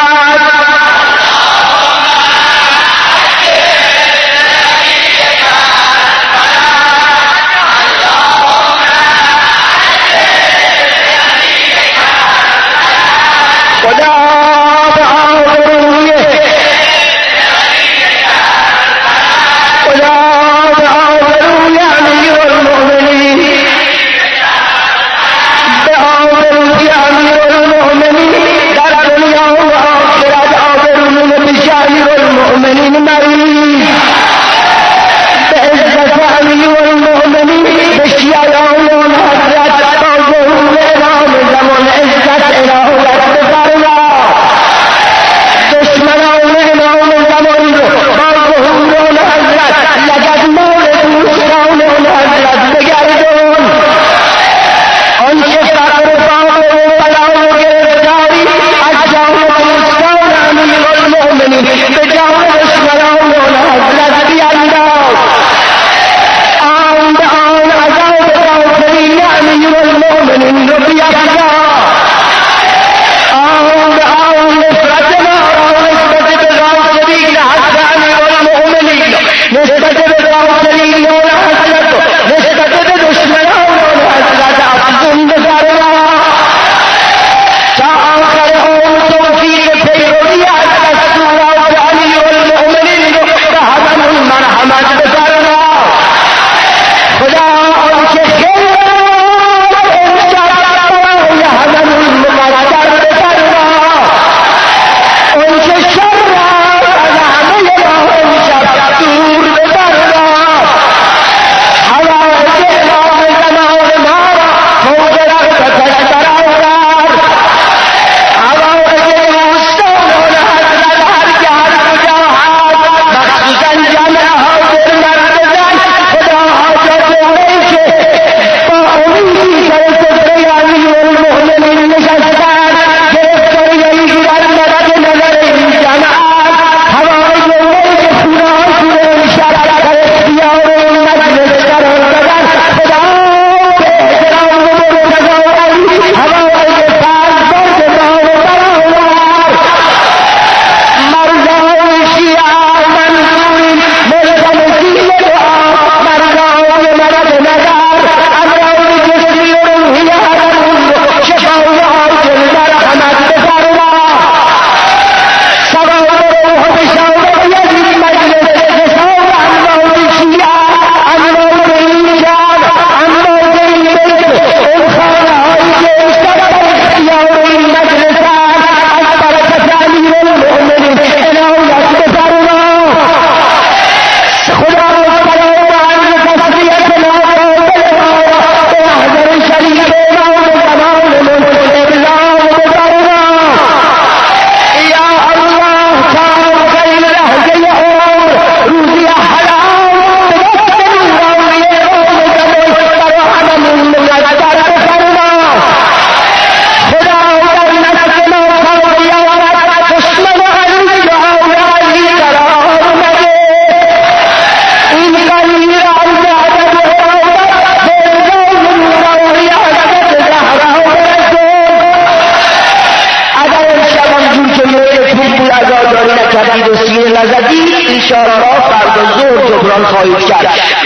C: خدا بعافیت خدا بعافیت امیر المؤمنین بعافیت امیر المؤمنین در دنیا و آخرت آفرین امیر المؤمنین مریض به عزت امیر المؤمنین به شیعان حضرت با ظهور امام زمان عزت الهیت دشمنان امام زمان رو با ظهور حضرت لگد مال دوستان حضرت بگردون. آنچه فقر و فاقر و بلا و گرفتاری از جانب دوستان امیر المؤمنین به جانب دشمنان حضرت بینداز. آن به آن عذاب کافرین امیر المؤمنین رو بیفزا. آن به آن نفرت ما را نسبت به غاصبین حضرت امیر المؤمنین نسبت به غاصبین حضرت نسبت به دشمنان حضرت افزون بفرما تا آخر عمر توفیق پیروی از دستورات امیر المؤمنین رو به هممون مرحمت بفرما. خدا آنچه خیر امشب برای هممون مقدر بفرما. آنچه شر از همه ما امشب دور بفرما. حوادث امام زمان ما را فوق رغبتش برآور. حوادث دوستان حضرت هر که هر کجا هست مخصوصا جمع حاضر مرد زن خدا حاجت اونهی که با امیدی سر سفره امیر المؤمنین نشستن گرفتاری میگیرن مدد نظر این جماعت. حوادث اونهی که خونه هاشون امشب در اختیار این مجلس قرار دادن خدا به احترام و مرتضایی حوادث فرزبرد ما رو برآور. مردان شیعه منصورین ملتمسین دعا مردان مدد نظر امراض جسمی و روحی هممون رو شفای عاجل مرحمت بفرما. ثواب روح بشارت یزید مجلس حساب امراض شیعه امراض ایجاد امراض این بیت اون خانه هایی که اشتر در اختیار این مجلسن از برکت امیر المؤمنین عنایت بفرما. خدا سلام و عرض تسلیت ناقابل ما را به محضر شریف امام زمانمون ابلاغ بفرما. یا الله تا آخرین لحظه عمر روزی حلال به دست نورانی امام زمان برا هممون مقدر بفرما. خدا در نفس ما تا بیاورد دشمن علی و آل علی قرار نده. این قلیل عرض عدد عبادت به ارزای نورانی حضرت زهرا برسون. اگر امشب همجور که میل پول پول عزاداری نکردید و سینه نزدید انشاءالله فردا ظهر جبران خواهید کرد.